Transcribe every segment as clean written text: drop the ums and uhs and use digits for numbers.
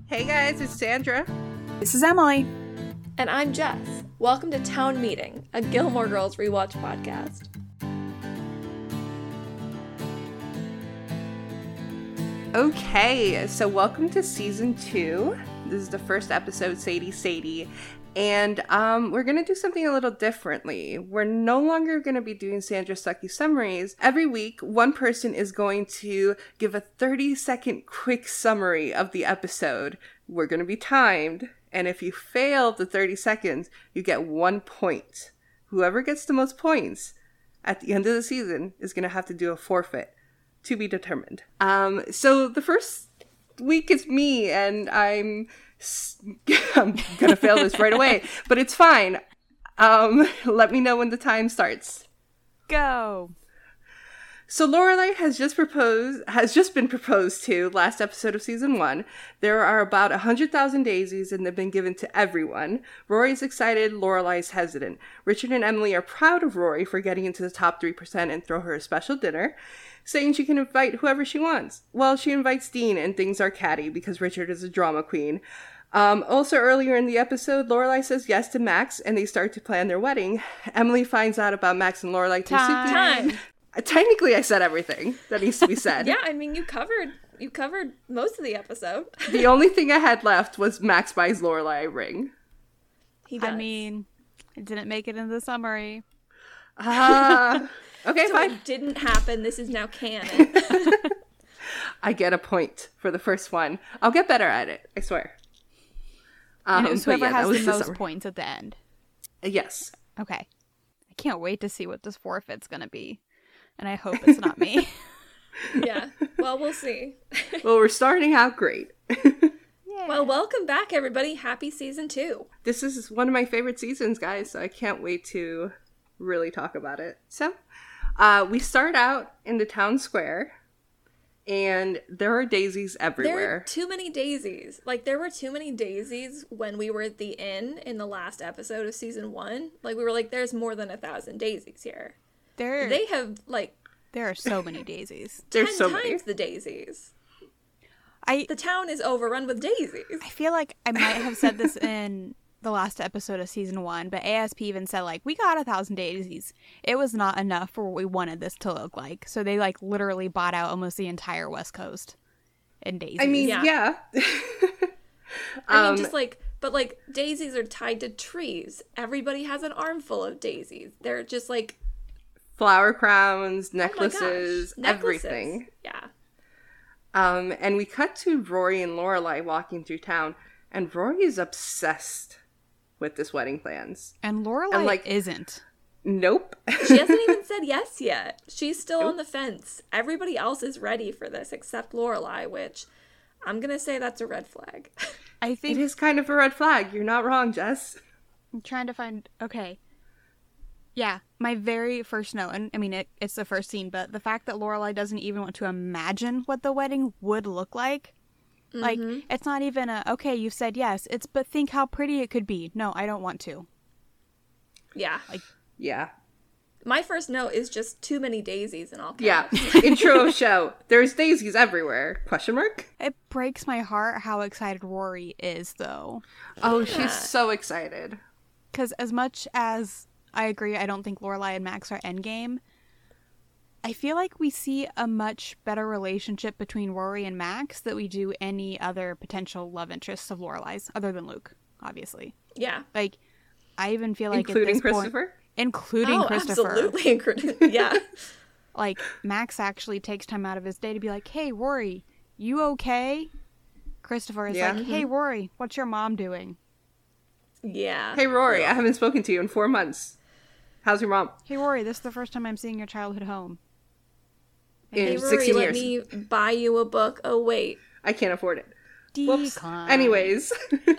Hey guys, it's Sandra. This is Emily. And I'm Jess. Welcome to Town Meeting, a Gilmore Girls rewatch podcast. Okay, so welcome to season 2. This is the first episode, Sadie. And we're going to do something a little differently. We're no longer going to be doing Sandra Stuckey summaries. Every week, one person is going to give a 30-second quick summary of the episode. We're going to be timed. And if you fail the 30 seconds, you get 1 point. Whoever gets the most points at the end of the season is going to have to do a forfeit. To be determined. So the first week is me, and I'm gonna fail this right away, but it's fine. Let me know when the time starts. Go. So Lorelai has just been proposed to last episode of season 1. There are about 100,000 daisies and they've been given to everyone. Rory's excited, Lorelai's hesitant. Richard and Emily are proud of Rory for getting into the top 3% and throw her a special dinner, saying she can invite whoever she wants. Well, she invites Dean and things are catty because Richard is a drama queen. Also earlier in the episode, Lorelai says yes to Max and they start to plan their wedding. Emily finds out about Max and Lorelai through Time. Technically, I said everything that needs to be said. Yeah, I mean, you covered most of the episode. The only thing I had left was Max buys Lorelai a ring. He does. I mean, it didn't make it in the summary. Okay, so fine. It didn't happen. This is now canon. I get a point for the first one. I'll get better at it, I swear. And it was whoever that has was the most summary. points at the end. Yes. Okay. I can't wait to see what this forfeit's going to be. And I hope it's not me. Yeah. Well, we'll see. Well, we're starting out great. Yeah. Well, welcome back, everybody. Happy season 2. This is one of my favorite seasons, guys, so I can't wait to really talk about it. So, we start out in the town square, and there are daisies everywhere. There are too many daisies. Like, there were too many daisies when we were at the inn in the last episode of season 1. Like, we were like, there's more than 1,000 daisies here. They have, like... There are so many daisies. There's 10 so times many. the daisies. The The town is overrun with daisies. I feel like I might have said this in the last episode of season 1, but ASP even said, like, we got 1,000 daisies. It was not enough for what we wanted this to look like. So they, like, literally bought out almost the entire West Coast in daisies. I mean, yeah. I mean, just like, but like, daisies are tied to trees. Everybody has an armful of daisies. They're just like... Flower crowns, Oh my necklaces, gosh, everything. Yeah. And we cut to Rory and Lorelai walking through town, and Rory is obsessed with this wedding plans. And Lorelai And, like, isn't. Nope. She hasn't even said yes yet. She's still on the fence. Everybody else is ready for this except Lorelai, which I'm going to say that's a red flag. I It think is kind of a red flag. You're not wrong, Jess. I'm trying to find... Okay. Yeah, my very first note, and I mean, it's the first scene, but the fact that Lorelai doesn't even want to imagine what the wedding would look like. Mm-hmm. Like, it's not even a, okay, you said yes. It's, but think how pretty it could be. No, I don't want to. Yeah. Like, Yeah. My first note is just too many daisies in all caps. Yeah. Intro of show. There's daisies everywhere. Question mark? it breaks my heart how excited Rory is, though. Oh, she's so excited. Because as much as I agree, I don't think Lorelai and Max are endgame, I feel like we see a much better relationship between Rory and Max than we do any other potential love interests of Lorelai's, other than Luke, obviously. Yeah. Like, I even feel like Including at this Christopher? point, including Oh, Christopher, absolutely. Yeah. like, Max actually takes time out of his day to be like, hey, Rory, you okay? Christopher is Yeah. like, hey, Rory, what's your mom doing? Yeah. Hey, Rory, I haven't spoken to you in 4 months. How's your mom? Hey, Rory, this is the first time I'm seeing your childhood home. In Hey, Rory, 16 let years. me buy you a book. Oh, wait. I can't afford it. Whoops. Decline. Anyways.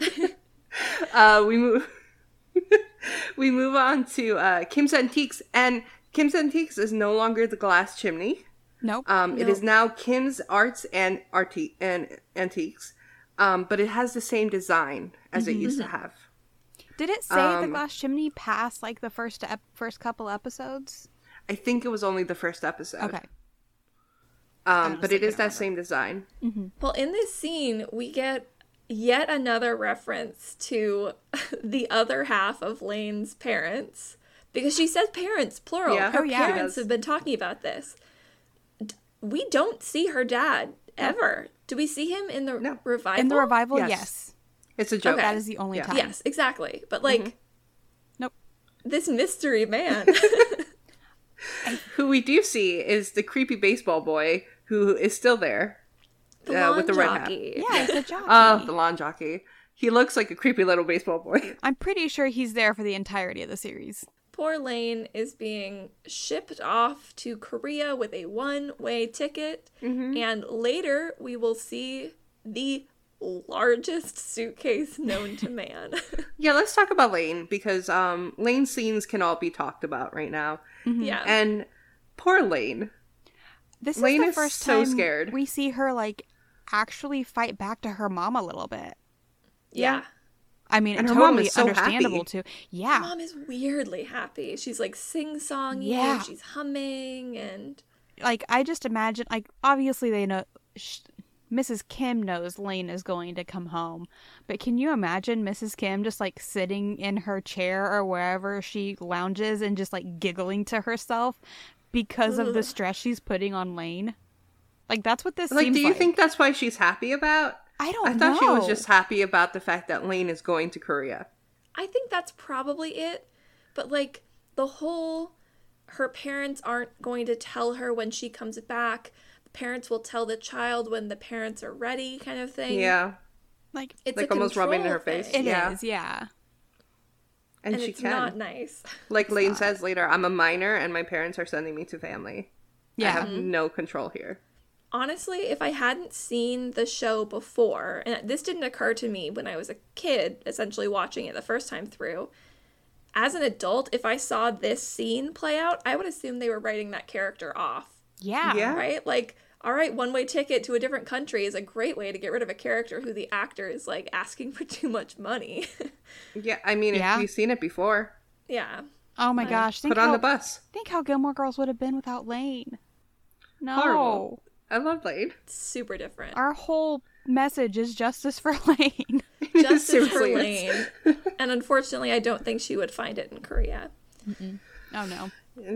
we move on to Kim's Antiques. And Kim's Antiques is no longer the glass chimney. Nope. It is now Kim's Arts and Antiques. But it has the same design as it used to have. Did it say the glass chimney past, like, the first couple episodes? I think it was only the first episode. Okay. But it is can't that same design. Well, in this scene, we get yet another reference to the other half of Lane's parents. Because she says parents, plural. Yeah. Her parents have been talking about this. We don't see her dad ever. Do we see him in the revival? In the revival, yes. It's a joke. Okay. That is the only time. Yes, exactly. But, like, nope. This mystery man. Who we do see is the creepy baseball boy who is still there. With the red hat. Yeah, it's a jockey. Oh, the lawn jockey. He looks like a creepy little baseball boy. I'm pretty sure he's there for the entirety of the series. Poor Lane is being shipped off to Korea with a one-way ticket. Mm-hmm. And later, we will see the largest suitcase known to man. Yeah, let's talk about Lane, because Lane's scenes can all be talked about right now. Mm-hmm. Yeah. And poor Lane. Lane is the first time scared. We see her, like, actually fight back to her mom a little bit. Yeah. I mean, and it's her totally mom is so understandable, happy. too. Yeah. Her mom is weirdly happy. She's, like, sing-songy, and she's humming, and... Like, I just imagine, like, obviously they know... Mrs. Kim knows Lane is going to come home. But can you imagine Mrs. Kim just, like, sitting in her chair or wherever she lounges and just, like, giggling to herself because of the stress she's putting on Lane? Like, that's what this seems like. Do you think that's why she's happy about? I don't know. I thought she was just happy about the fact that Lane is going to Korea. I think that's probably it. But, like, the whole... Her parents aren't going to tell her when she comes back. Parents will tell the child when the parents are ready, kind of thing. Yeah. Like, it's like almost rubbing in her face. It is, yeah. And it's not nice. Like Lane says later, I'm a minor and my parents are sending me to family. Yeah. I have no control here. Honestly, if I hadn't seen the show before, and this didn't occur to me when I was a kid, essentially watching it the first time through, as an adult, if I saw this scene play out, I would assume they were writing that character off. Yeah. Right? Like, all right, one-way ticket to a different country is a great way to get rid of a character who the actor is, like, asking for too much money. Yeah, I mean, if you've seen it before. Yeah. Oh my gosh. Put on the bus. Think how Gilmore Girls would have been without Lane. No. Horrible. I love Lane. Super different. Our whole message is justice for Lane. Justice for Lane. And unfortunately, I don't think she would find it in Korea. Mm-mm. Oh, no.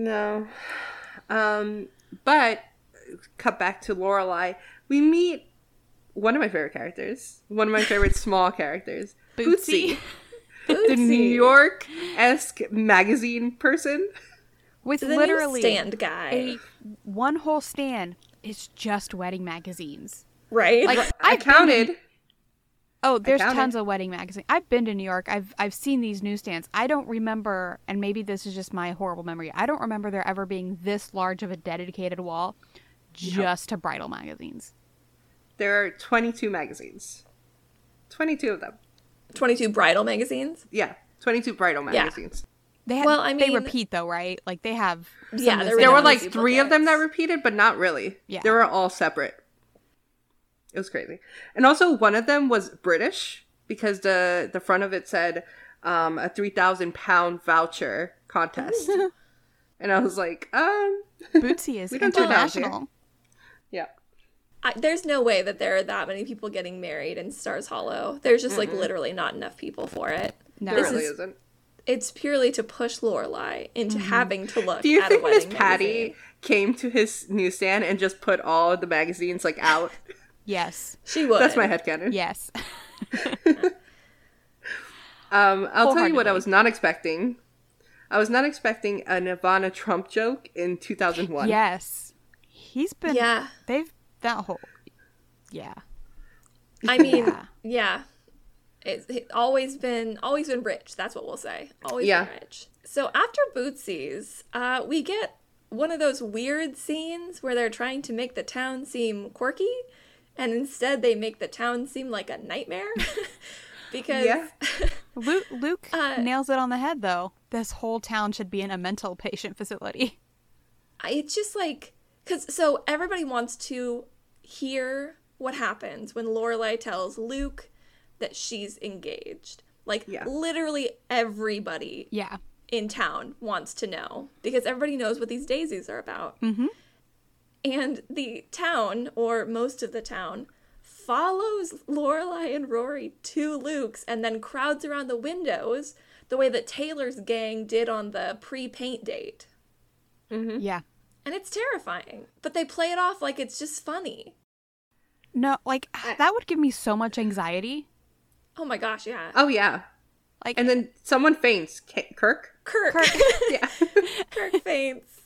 No. But, cut back to Lorelai, we meet one of my favorite characters. One of my favorite small characters. Bootsy. The New York-esque magazine person. With the literally stand guy. One whole stand is just wedding magazines. Right? Like, I counted. There's tons of wedding magazines. I've been to New York. I've seen these newsstands. I don't remember, and maybe this is just my horrible memory, I don't remember there ever being this large of a dedicated wall just to bridal magazines. There are 22 magazines. 22 of them. 22 bridal magazines? Yeah, 22 bridal magazines. They repeat though, right? Like they have. There were like 3 of them that repeated, but not really. Yeah, they were all separate. It was crazy. And also one of them was British because the front of it said a 3,000-pound voucher contest. And I was like, Bootsy is international. Yeah. There's no way that there are that many people getting married in Stars Hollow. There's just like literally not enough people for it. No, there really isn't. It's purely to push Lorelai into having to look. Do you at think a wedding Miss Patty magazine. came to his newsstand and just put all of the magazines like out? Yes, she would. That's my headcanon. Yes. I'll tell you what I was not expecting. I was not expecting an Ivana Trump joke in 2001. Yes, he's been. Yeah, they've that whole. Yeah. I mean, yeah. It's always been rich. That's what we'll say. Always been rich. So after Bootsy's, we get one of those weird scenes where they're trying to make the town seem quirky, and instead they make the town seem like a nightmare. Because Luke nails it on the head, though. This whole town should be in a mental patient facility. It's just like, so everybody wants to hear what happens when Lorelai tells Luke that she's engaged. Like, literally everybody in town wants to know, because everybody knows what these daisies are about. Mm-hmm. And the town, or most of the town, follows Lorelai and Rory to Luke's and then crowds around the windows the way that Taylor's gang did on the pre-paint date. Mm-hmm. Yeah. And it's terrifying. But they play it off like it's just funny. No, like, that would give me so much anxiety. Oh my gosh, yeah. Oh, yeah. Like, and then someone faints. Kirk? Kirk. Yeah. Kirk faints.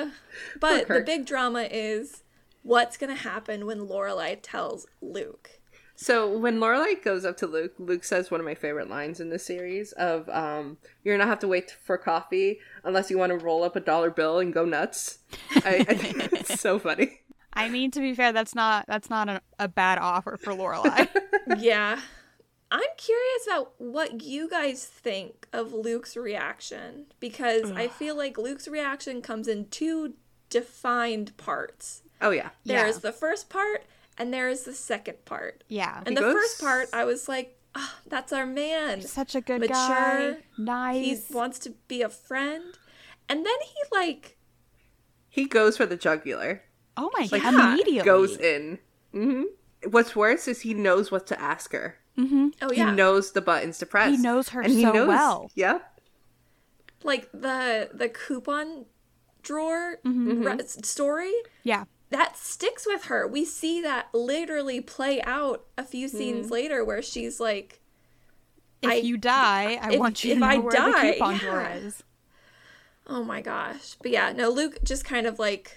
But the big drama is what's going to happen when Lorelai tells Luke. So when Lorelai goes up to Luke, Luke says one of my favorite lines in this series of, you're gonna have to wait for coffee unless you want to roll up a dollar bill and go nuts. I think it's so funny. I mean, to be fair, that's not a bad offer for Lorelai. Yeah. I'm curious about what you guys think of Luke's reaction, because I feel like Luke's reaction comes in two defined parts. Oh, yeah. There's the first part, and there's the second part. Yeah. And the first part, I was like, oh, that's our man. Such a good mature guy. Nice. He wants to be a friend. And then he goes for the jugular. Oh my God. Immediately. Goes in. Mm-hmm. What's worse is he knows what to ask her. Mm-hmm. Oh, yeah. He knows the buttons to press. He knows her and so well. Yeah. Like the coupon drawer story. Yeah. That sticks with her. We see that literally play out a few scenes later where she's like, if you die, I want you to know where the coupon drawer is. Oh my gosh. But yeah, no, Luke just kind of like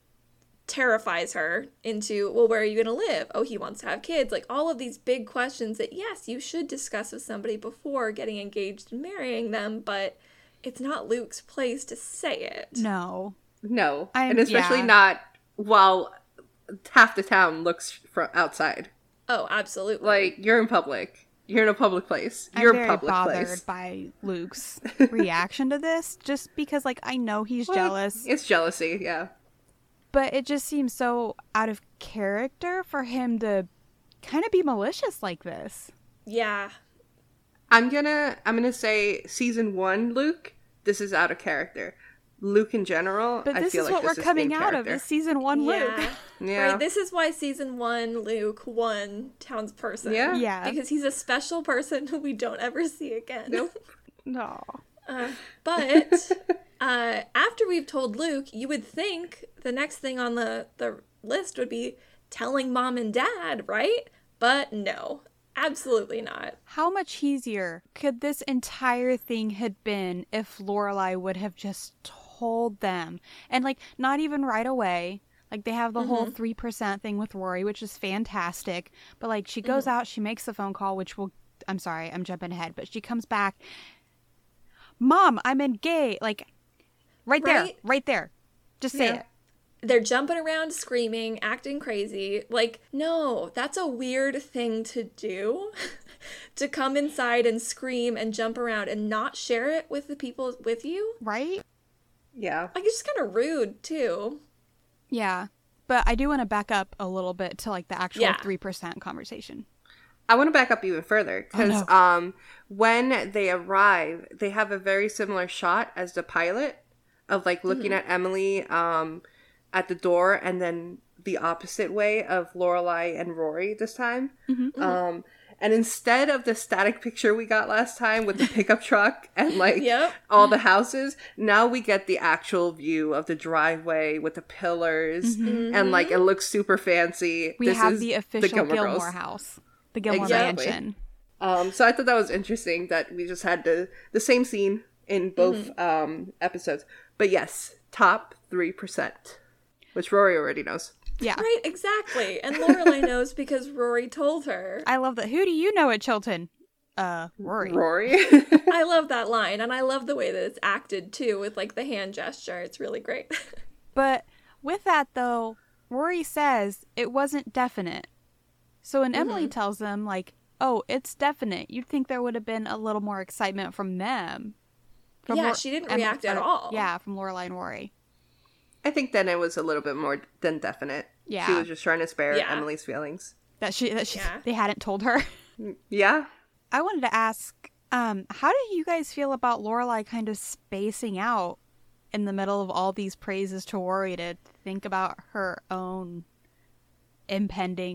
terrifies her into, well, where are you going to live? Oh, he wants to have kids. Like all of these big questions that, yes, you should discuss with somebody before getting engaged and marrying them, but it's not Luke's place to say it. No. And especially not while half the town looks from outside. Oh, absolutely. Like, you're in public. You're in a public place. I'm very bothered by Luke's reaction to this, just because, like, I know he's jealous. It's jealousy, yeah. But it just seems so out of character for him to kind of be malicious like this. Yeah. I'm gonna say season 1, Luke, this is out of character. Luke in general, but this I feel is like what we're coming out of, is season 1 Luke. Yeah. Right, this is why season 1 Luke won townsperson. Yeah. Because he's a special person who we don't ever see again. Nope. No. But after we've told Luke, you would think the next thing on the list would be telling mom and dad, right? But no, absolutely not. How much easier could this entire thing had been if Lorelai would have just told them? And, like, not even right away. Like, they have the whole 3% thing with Rory, which is fantastic. But, like, she goes out, she makes the phone call, which will... I'm sorry, I'm jumping ahead. But she comes back. Mom, I'm engaged. Like, right there. Just say it. They're jumping around, screaming, acting crazy. Like, no, that's a weird thing to do. To come inside and scream and jump around and not share it with the people with you. Right? Yeah. Like, it's just kind of rude, too. Yeah. But I do want to back up a little bit to, like, the actual 3% conversation. I want to back up even further because when they arrive, they have a very similar shot as the pilot of, like, looking at Emily at the door, and then the opposite way of Lorelai and Rory this time. And instead of the static picture we got last time with the pickup truck and, like, all the houses, now we get the actual view of the driveway with the pillars, and, like, it looks super fancy. We have the official Gilmore house. The Gilmore Mansion. So I thought that was interesting that we just had the same scene in both episodes. But yes, top 3%, which Rory already knows. Yeah. Right, exactly. And Lorelai knows because Rory told her. I love that. Who do you know at Chilton? Rory. I love that line, and I love the way that it's acted, too, with, like, the hand gesture. It's really great. But with that, though, Rory says it wasn't definite. So when Emily tells them, like, oh, it's definite, you'd think there would have been a little more excitement from them. She didn't react at all. Yeah, from Lorelai and Rory. I think then it was a little bit more than definite. Yeah. She was just trying to spare Emily's feelings. That they hadn't told her. Yeah. I wanted to ask, how do you guys feel about Lorelai kind of spacing out in the middle of all these praises to Rory to think about her own impending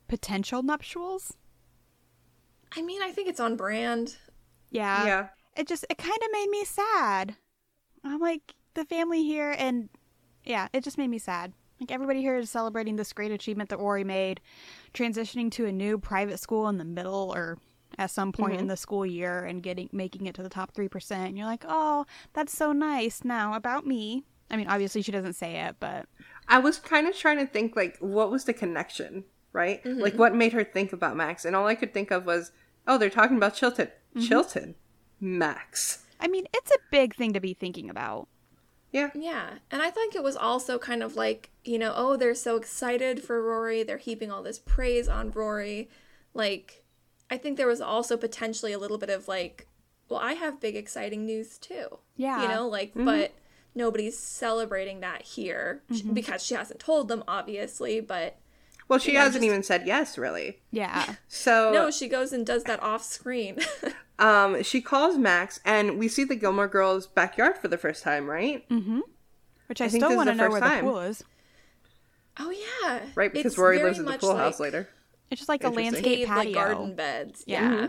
potential nuptials. I mean, I think it's on brand. Yeah. Yeah. It kind of made me sad. I'm like, the family here, and yeah, it just made me sad. Like, everybody here is celebrating this great achievement that Rory made, transitioning to a new private school in the middle or at some point in the school year and making it to the top 3%. And you're like, oh, that's so nice. Now, about me. I mean, obviously she doesn't say it, but... I was kind of trying to think, like, what was the connection, right? Like, what made her think about Max? And all I could think of was, oh, they're talking about Chilton. Chilton. Max. I mean, it's a big thing to be thinking about. Yeah. Yeah. And I think it was also kind of like, you know, oh, they're so excited for Rory. They're heaping all this praise on Rory. Like, I think there was also potentially a little bit of like, well, I have big exciting news too. Yeah. You know, like, but nobody's celebrating that here because she hasn't told them, obviously, but... Well, she hasn't even said yes, really. Yeah. So... No, she goes and does that off screen. She calls Max, and we see the Gilmore Girls' backyard for the first time, right? Mm-hmm. Which I think still this is want to the know first where time. the pool is. Oh, yeah. Right, because It's Rory very lives at the much pool like house later. It's just like a Interesting. landscape patio. Like garden beds. Yeah.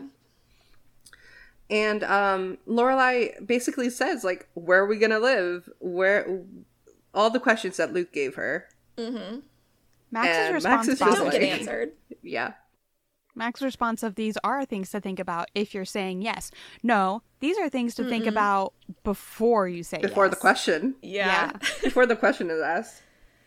And Lorelai basically says, like, where are we going to live? Where... All the questions that Luke gave her. Max's response Max is just Don't like- get answered. Yeah. Max's response of these are things to think about if you're saying yes. No, these are things to think about before you say Before yes. the question. Yeah. Before the question is asked.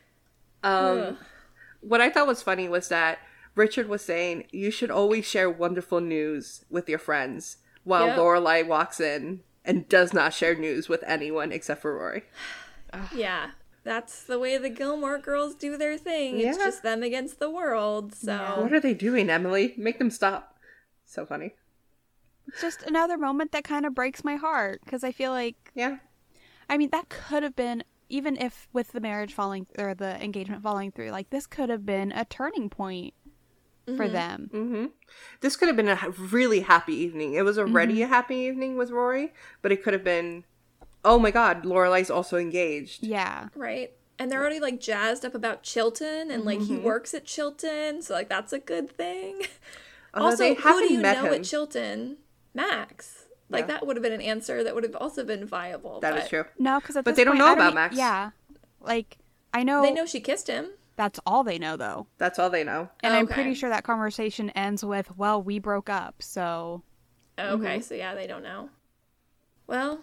What I thought was funny was that Richard was saying, you should always share wonderful news with your friends, while Yep. Lorelai walks in and does not share news with anyone except for Rory. Yeah. That's the way the Gilmore Girls do their thing. It's Yeah. just them against the world. So What are they doing, Emily? Make them stop. So funny. It's just another moment that kind of breaks my heart because I feel like, Yeah. I mean, that could have been, even if with the marriage falling or the engagement falling through, like this could have been a turning point for them. This could have been a really happy evening. It was already a happy evening with Rory, but it could have been, oh my god, Lorelai's also engaged. Yeah. right. And they're already like jazzed up about Chilton and like he works at Chilton, so like that's a good thing. Although they Also, who do haven't you met know him. at Chilton? Max. Like Yeah. that would have been an answer that would have also been viable. That is but true. No, because But they don't know about Max. Yeah. Like, I know, They know she kissed him. that's all they know, though. That's all they know. And I'm Okay. pretty sure that conversation ends with, well, we broke up, so... Okay, so yeah, they don't know. Well,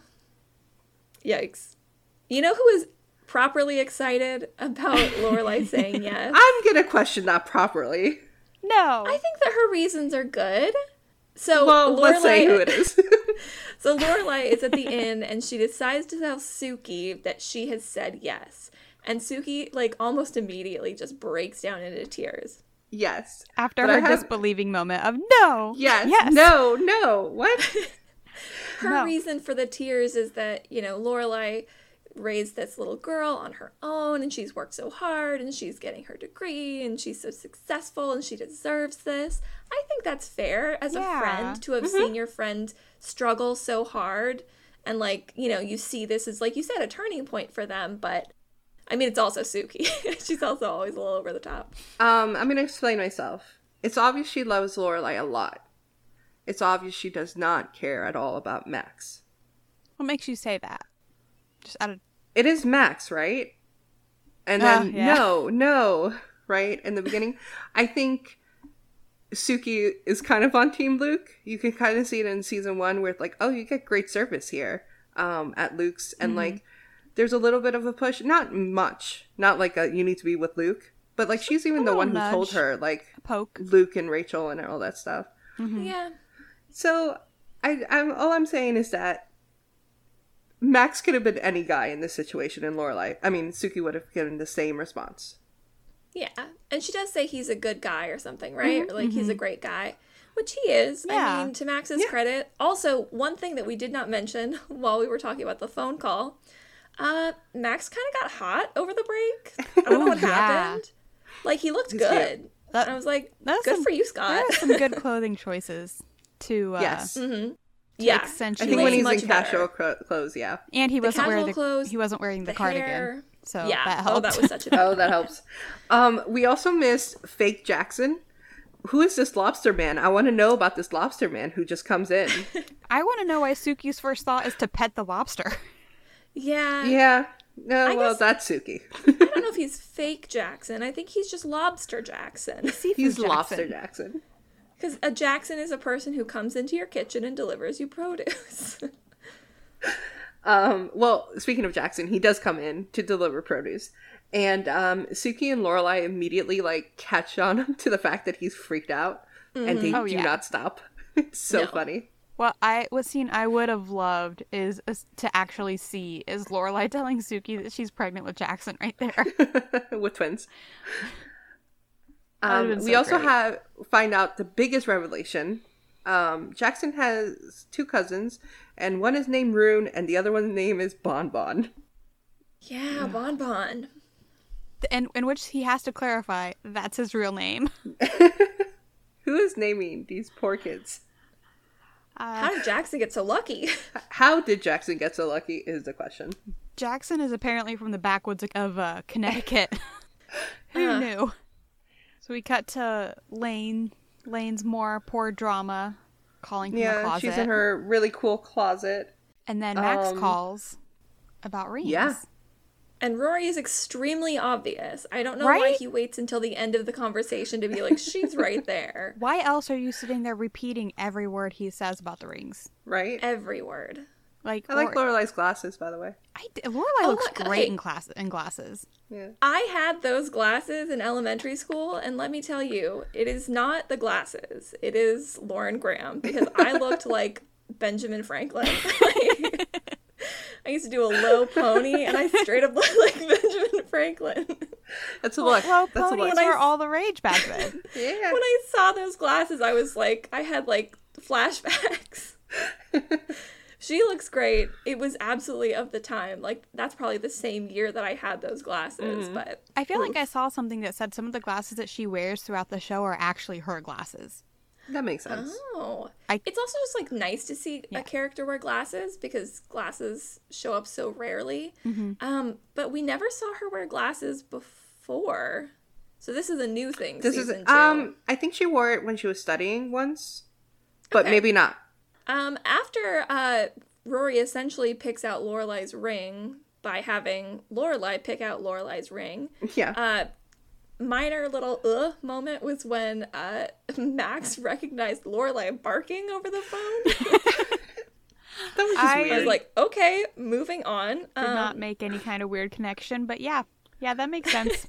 yikes. You know who is properly excited about Lorelai saying yes? I'm gonna question that properly. No! I think that her reasons are good. So Well, let's say who it is. So Lorelai is at the inn and she decides to tell Suki that she has said yes. And Suki, like, almost immediately just breaks down into tears. Yes. After But her I have- disbelieving moment of, no! Yes. No. What? Her No. reason for the tears is that, you know, Lorelai raised this little girl on her own and she's worked so hard and she's getting her degree and she's so successful and she deserves this. I think that's fair as a Yeah. friend to have seen your friend struggle so hard and, like, you know, you see this as, like you said, a turning point for them, but I mean, it's also Suki. She's also always a little over the top. I'm gonna explain myself. It's obvious she loves Lorelai a lot. It's obvious she does not care at all about Max. What makes you say that? Just out of... It is Max, right? And then yeah. no, right? In the beginning, I think Suki is kind of on Team Luke. You can kind of see it in season 1 where it's like, oh, you get great service here at Luke's. And like, there's a little bit of a push. Not much. Not like a, you need to be with Luke. But like, she's even the little one who nudge. told her, like, poke. Luke and Rachel and all that stuff. Yeah. So I'm all I'm saying is that Max could have been any guy in this situation in Lorelai. I mean, Suki would have given the same response. Yeah. And she does say he's a good guy or something, right? Or, like, he's a great guy, which he is. Yeah. I mean, to Max's credit. Also, one thing that we did not mention while we were talking about the phone call, Max kind of got hot over the break. I don't know what happened. Like, he looked good. That- And I was like, that's good some- for you, There Scott. are some good clothing choices to Yes. Yeah. accentuate. I think when he's much in casual better. clothes, yeah. And he wasn't wearing casual clothes, he wasn't wearing the the cardigan. hair. So Yeah. that helped. Oh, that was such a Oh, that helps. We also missed fake Jackson. who is this lobster man? I want to know about this lobster man who just comes in. I want to know why Suki's first thought is to pet the lobster. Yeah. Yeah. No, well, that's Suki. I don't know if he's fake Jackson. I think he's just Lobster Jackson. He's Lobster Jackson. Because a Jackson is a person who comes into your kitchen and delivers you produce. Well, speaking of Jackson, he does come in to deliver produce. And Suki and Lorelai immediately, like, catch on to the fact that he's freaked out. And they do not stop. It's so funny. What scene I would have loved is to actually see is Lorelai telling Suki that she's pregnant with Jackson right there. With twins. We also find out the biggest revelation. Jackson has 2 cousins, and one is named Rune, and the other one's name is Bon Bon. Yeah, Bon Bon. And in which he has to clarify that's his real name. Who is naming these poor kids? How did Jackson get so lucky? How did Jackson get so lucky is the question. Jackson is apparently from the backwoods of Connecticut. Who knew? So we cut to Lane. Lane's more poor drama, calling from the closet. Yeah, she's in her really cool closet. And then Max calls about rings. Yeah. And Rory is extremely obvious. I don't know why he waits until the end of the conversation to be like, she's right there. Why else are you sitting there repeating every word he says about the rings? Right? Every word. I like Lorelai's glasses, by the way. Lorelai looks great in glasses. Yeah. I had those glasses in elementary school, and let me tell you, it is not the glasses. It is Lauren Graham, because I looked like Benjamin Franklin. I used to do a low pony, and I straight up looked like Benjamin Franklin. That's a look. Low ponies were all the rage back then. Yeah. When I saw those glasses, I was like, I had like flashbacks. She looks great. It was absolutely of the time. Like, that's probably the same year that I had those glasses, but... I feel like I saw something that said some of the glasses that she wears throughout the show are actually her glasses. That makes sense. Oh. It's also just, like, nice to see a character wear glasses, because glasses show up so rarely. Mm-hmm. But we never saw her wear glasses before. So this is a new thing, season 2. I think she wore it when she was studying once, but maybe not. After Rory essentially picks out Lorelai's ring by having Lorelai pick out Lorelai's ring. Yeah. Minor little moment was when Max recognized Lorelai barking over the phone. That was just weird. I was like, okay, moving on. Did not make any kind of weird connection, but yeah, that makes sense.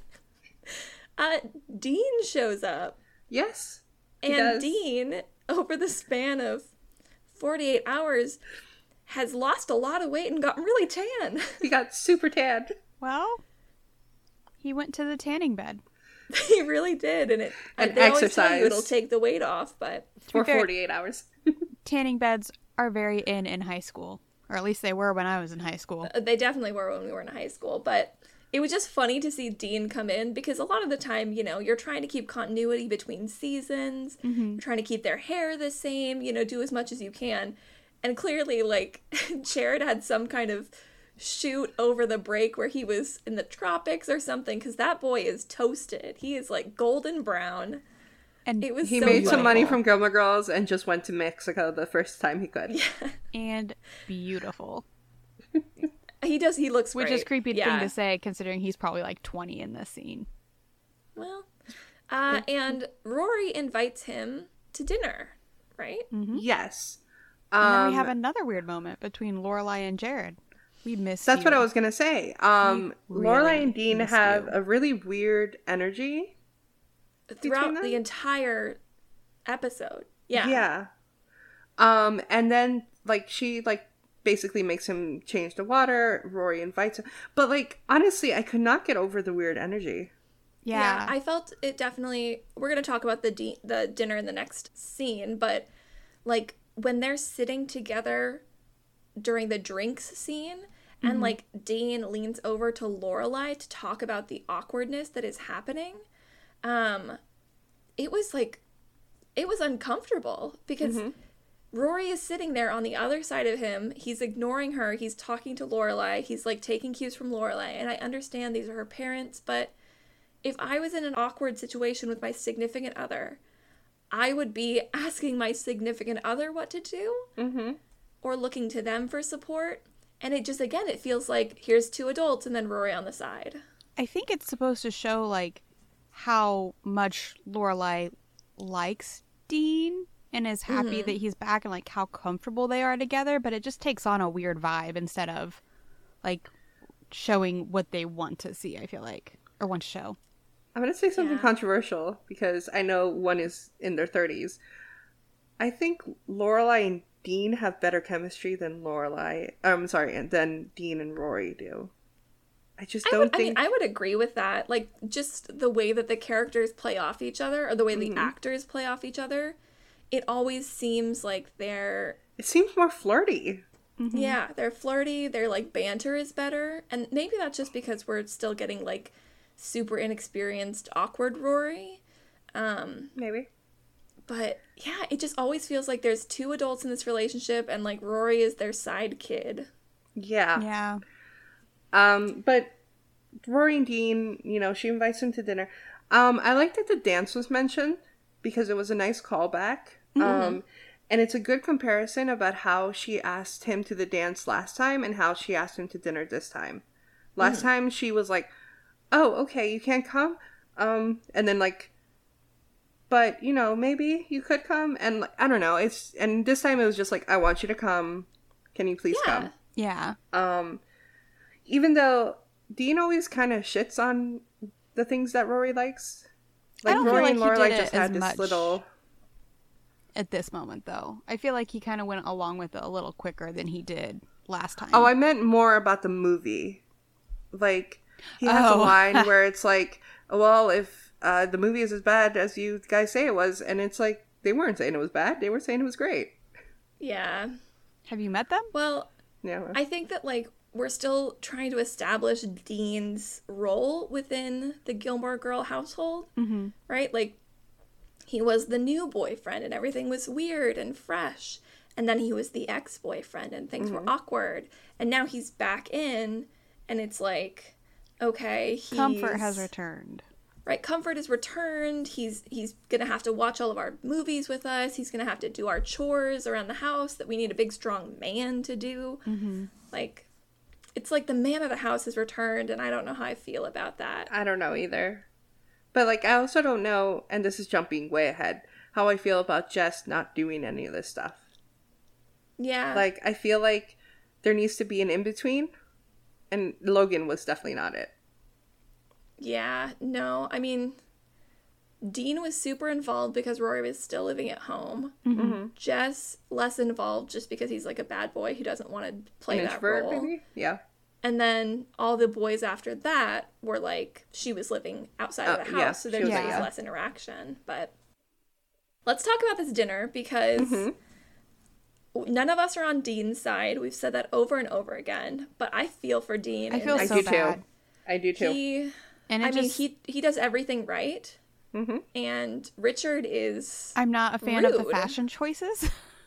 Dean shows up. Yes. And Dean, over the span of 48 hours, has lost a lot of weight and gotten really tan. He got super tan. Well, he went to the tanning bed. He really did, and they always tell you it'll take the weight off, but for 48 hours. Tanning beds are very in high school, or at least they were when I was in high school. They definitely were when we were in high school, but it was just funny to see Dean come in, because a lot of the time, you're trying to keep continuity between seasons, you're trying to keep their hair the same, do as much as you can, and clearly, like, Jared had some kind of shoot over the break where he was in the tropics or something, because that boy is toasted. He is, like, golden brown. And it was he made some money from Gilmore Girls and just went to Mexico the first time he could. Yeah. And beautiful. He looks great. Which is creepy thing to say, considering he's probably like 20 in this scene. Well, and Rory invites him to dinner, right? Mm-hmm. Yes. And then we have another weird moment between Lorelai and Jared. We miss That's what I was going to say. Lorelai and Dean have a really weird energy throughout the entire episode. Yeah. Yeah. And then, like, she, like, basically makes him change the water. Rory invites him. But, like, honestly, I could not get over the weird energy. Yeah, I felt it definitely... We're going to talk about the dinner in the next scene, but, like, when they're sitting together during the drinks scene, and, like, Dean leans over to Lorelai to talk about the awkwardness that is happening, it was, like... It was uncomfortable, because... Rory is sitting there on the other side of him. He's ignoring her. He's talking to Lorelai. He's, like, taking cues from Lorelai. And I understand these are her parents, but if I was in an awkward situation with my significant other, I would be asking my significant other what to do, or looking to them for support. And it just, again, it feels like here's two adults and then Rory on the side. I think it's supposed to show, like, how much Lorelai likes Dean and is happy that he's back and, like, how comfortable they are together. But it just takes on a weird vibe instead of, like, showing what they want to see, I feel like, or want to show. I'm going to say something controversial because I know one is in their 30s. I think Lorelai and Dean have better chemistry than than Dean and Rory do. I just don't think... I mean, I would agree with that. Like, just the way that the characters play off each other, or the way the actors play off each other, it always seems like they're... It seems more flirty. Yeah, they're flirty, their, like, banter is better, and maybe that's just because we're still getting, like, super inexperienced, awkward Rory. Maybe. But, yeah, it just always feels like there's two adults in this relationship, and, like, Rory is their side kid. Yeah. Yeah. But Rory and Dean, you know, she invites him to dinner. I like that the dance was mentioned because it was a nice callback. And it's a good comparison about how she asked him to the dance last time and how she asked him to dinner this time. Last time she was like, oh, okay, you can't come? And then like, but, you know, maybe you could come. And like, I don't know. And this time it was just like, I want you to come. Can you please come? Yeah. Even though Dean always kind of shits on the things that Rory likes. Like, Rory and Lorelai just had this little... At this moment, though. I feel like he kind of went along with it a little quicker than he did last time. Oh, I meant more about the movie. Like, he has a line where it's like, well, if the movie is as bad as you guys say it was, and it's like, they weren't saying it was bad. They were saying it was great. Yeah. Have you met them? Well, yeah. I think that, like, we're still trying to establish Dean's role within the Gilmore Girl household, right? Like, he was the new boyfriend and everything was weird and fresh. And then he was the ex-boyfriend and things were awkward. And now he's back in and it's like, okay, Comfort has returned. Right, Comfort is returned. He's going to have to watch all of our movies with us. He's going to have to do our chores around the house that we need a big, strong man to do. Like, it's like the man of the house has returned, and I don't know how I feel about that. I don't know either. But, like, I also don't know, and this is jumping way ahead, how I feel about Jess not doing any of this stuff. Yeah. Like, I feel like there needs to be an in-between, and Logan was definitely not it. Yeah, no, I mean, Dean was super involved because Rory was still living at home. Jess, less involved just because he's like a bad boy who doesn't want to play that role. Maybe? Yeah. And then all the boys after that were like, she was living outside of the house, so there was less interaction. But let's talk about this dinner because none of us are on Dean's side. We've said that over and over again, but I feel for Dean. I feel so bad. I do too. He does everything right. And Richard is I'm not a fan of the fashion choices.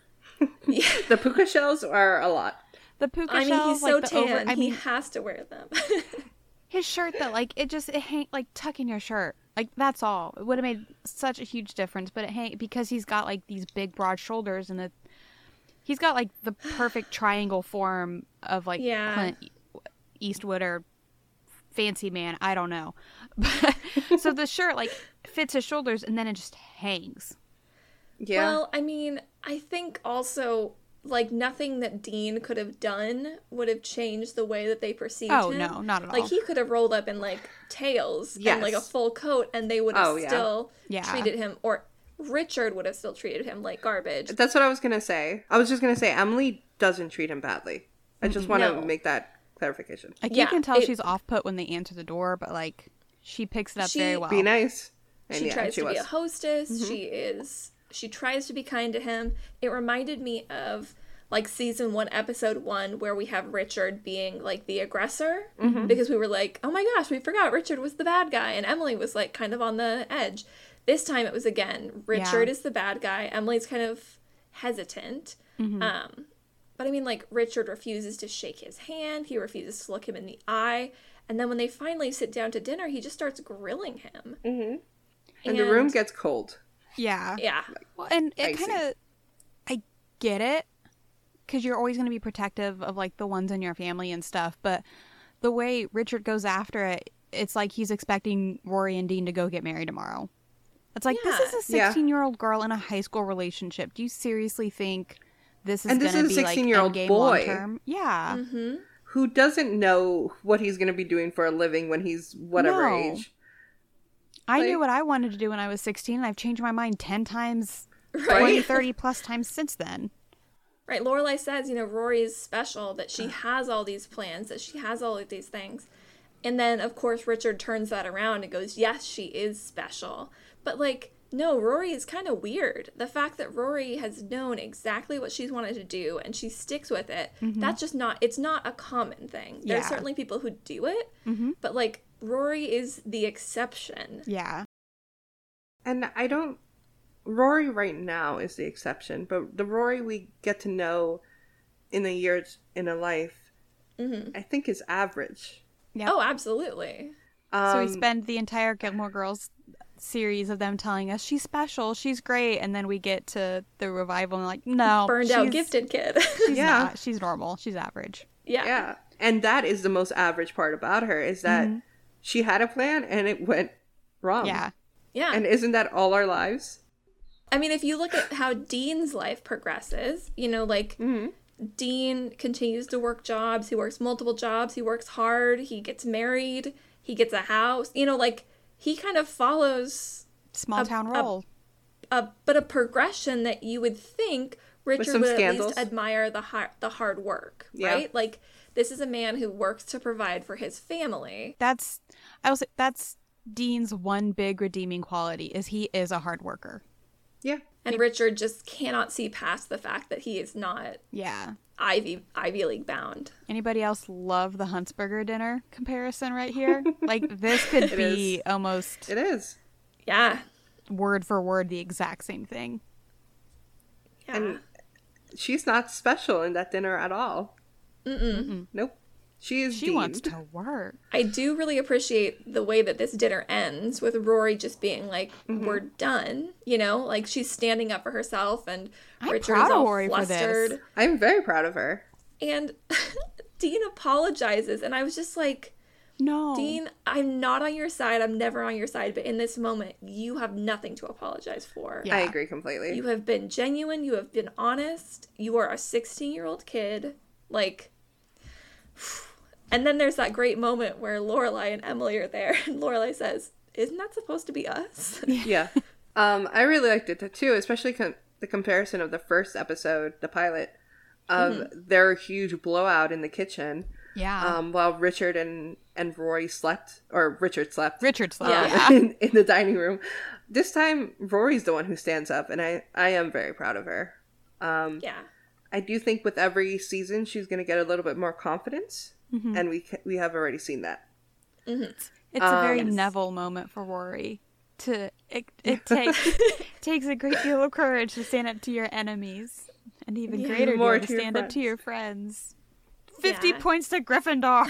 The puka shells are a lot. The puka shells, he's so like tan. He has to wear them. His shirt, that like it hang like tuck in your shirt, like that's all. It would have made such a huge difference, but because he's got like these big broad shoulders and he's got like the perfect triangle form of like Clint Eastwood or Fancy Man, I don't know. So the shirt like fits his shoulders and then it just hangs. Yeah. Well, I mean, I think also like nothing that Dean could have done would have changed the way that they perceived him. Oh no, not at all. Like he could have rolled up in like tails and like a full coat and they would have still treated him, or Richard would have still treated him like garbage. That's what I was gonna say. I was just gonna say Emily doesn't treat him badly. I just want to make that clarification. Like you can tell she's off put when they answer the door, but like she picks it up very well. Be nice. And she tries to be a hostess. She tries to be kind to him. It reminded me of like season 1, episode 1, where we have Richard being like the aggressor because we were like, oh my gosh, we forgot Richard was the bad guy and Emily was like kind of on the edge. This time it was again, Richard is the bad guy. Emily's kind of hesitant. But I mean, like, Richard refuses to shake his hand. He refuses to look him in the eye. And then when they finally sit down to dinner, he just starts grilling him. And the room gets cold. Yeah. Yeah. Well, and it kind of, I get it, because you're always going to be protective of, like, the ones in your family and stuff, but the way Richard goes after it, it's like he's expecting Rory and Dean to go get married tomorrow. It's like, this is a 16-year-old girl in a high school relationship. Do you seriously think this is going to be, like, endgame long-term? Yeah. Mm-hmm. Who doesn't know what he's going to be doing for a living when he's whatever age. I knew what I wanted to do when I was 16, and I've changed my mind 10 times, 20, 30 plus times since then. Right. Lorelai says, Rory is special, that she has all these plans, that she has all of these things. And then, of course, Richard turns that around and goes, yes, she is special. But, like, no, Rory is kind of weird. The fact that Rory has known exactly what she's wanted to do and she sticks with it, that's just not, it's not a common thing. There's certainly people who do it, but, like, Rory is the exception. Yeah. And Rory right now is the exception, but the Rory we get to know in the years in a life, I think is average. Yep. Oh, absolutely. So we spend the entire Gilmore Girls series of them telling us she's special, she's great, and then we get to the revival and like, no, burned out gifted kid. She's not. She's normal. She's average. Yeah. And that is the most average part about her, is that she had a plan and it went wrong. Yeah. And isn't that all our lives? I mean, if you look at how Dean's life progresses, Dean continues to work jobs. He works multiple jobs. He works hard. He gets married. He gets a house. He kind of follows small town role. But a progression that you would think Richard would scandals. At least admire the hard work, right? Like, this is a man who works to provide for his family. That's Dean's one big redeeming quality, is he is a hard worker. Yeah. And Richard just cannot see past the fact that he is not Ivy League bound. Anybody else love the Huntsberger dinner comparison right here? Like, this could be almost... It is. Yeah. Word for word the exact same thing. Yeah. And she's not special in that dinner at all. Nope. She Dean. Wants to work. I do really appreciate the way that this dinner ends with Rory just being like, we're done. Like, she's standing up for herself and Richard is all flustered. I'm very proud of her. And Dean apologizes and I was just like, no. Dean, I'm not on your side. I'm never on your side. But in this moment, you have nothing to apologize for. Yeah. I agree completely. You have been genuine. You have been honest. You are a 16-year-old kid. Like... And then there's that great moment where Lorelai and Emily are there, and Lorelai says, "Isn't that supposed to be us?" Yeah. I really liked it too, especially the comparison of the first episode, the pilot, of their huge blowout in the kitchen. Yeah. While Richard and Rory slept, or Richard slept. In the dining room. This time, Rory's the one who stands up, and I am very proud of her. I do think with every season, she's going to get a little bit more confidence. And we have already seen that. It's a very Neville moment for Rory. It takes a great deal of courage to stand up to your enemies, and even greater deal to stand up to your friends. 50 points to Gryffindor.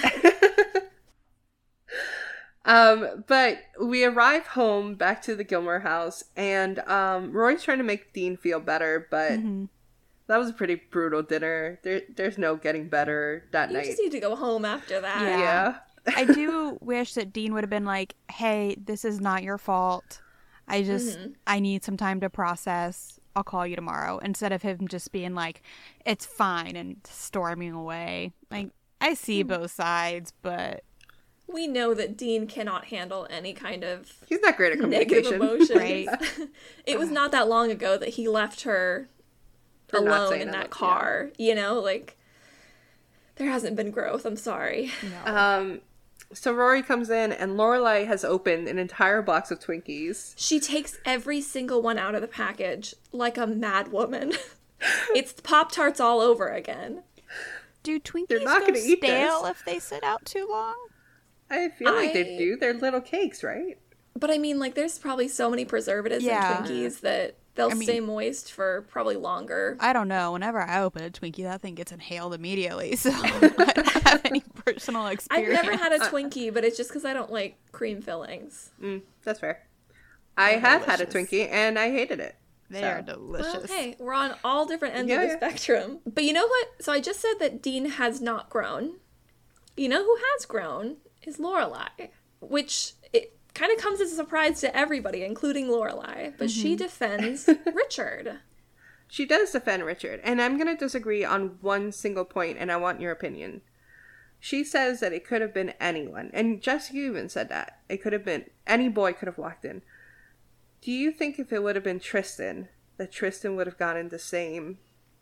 But we arrive home back to the Gilmore house, and Rory's trying to make Dean feel better, but. That was a pretty brutal dinner. There's no getting better that night. You just need to go home after that. Yeah. I do wish that Dean would have been like, hey, this is not your fault. I need some time to process. I'll call you tomorrow. Instead of him just being like, it's fine, and storming away. Like, I see both sides, but... We know that Dean cannot handle any kind of... He's not great at communication. Negative emotions. Right. It was not that long ago that he left her... alone in that car, like, there hasn't been growth. I'm sorry. No. So Rory comes in and Lorelai has opened an entire box of Twinkies. She takes every single one out of the package like a mad woman. It's Pop-Tarts all over again. Do Twinkies go stale if they sit out too long? I feel like they do. They're little cakes, right? But I mean, like, there's probably so many preservatives in Twinkies that they'll stay moist for probably longer. I don't know. Whenever I open a Twinkie, that thing gets inhaled immediately. So I don't have any personal experience. I've never had a Twinkie, but it's just because I don't like cream fillings. That's fair. I have had a Twinkie, and I hated it. They are delicious. Well, hey, we're on all different ends of the spectrum. But you know what? So I just said that Dean has not grown. You know who has grown is Lorelai, which it kind of comes as a surprise to everybody, including Lorelai. But she defends Richard. She does defend Richard, and I'm going to disagree on one single point, and I want your opinion. She says that it could have been anyone, and Jessica even said that. It could have been, any boy could have walked in. Do you think if it would have been Tristan, that Tristan would have gotten the same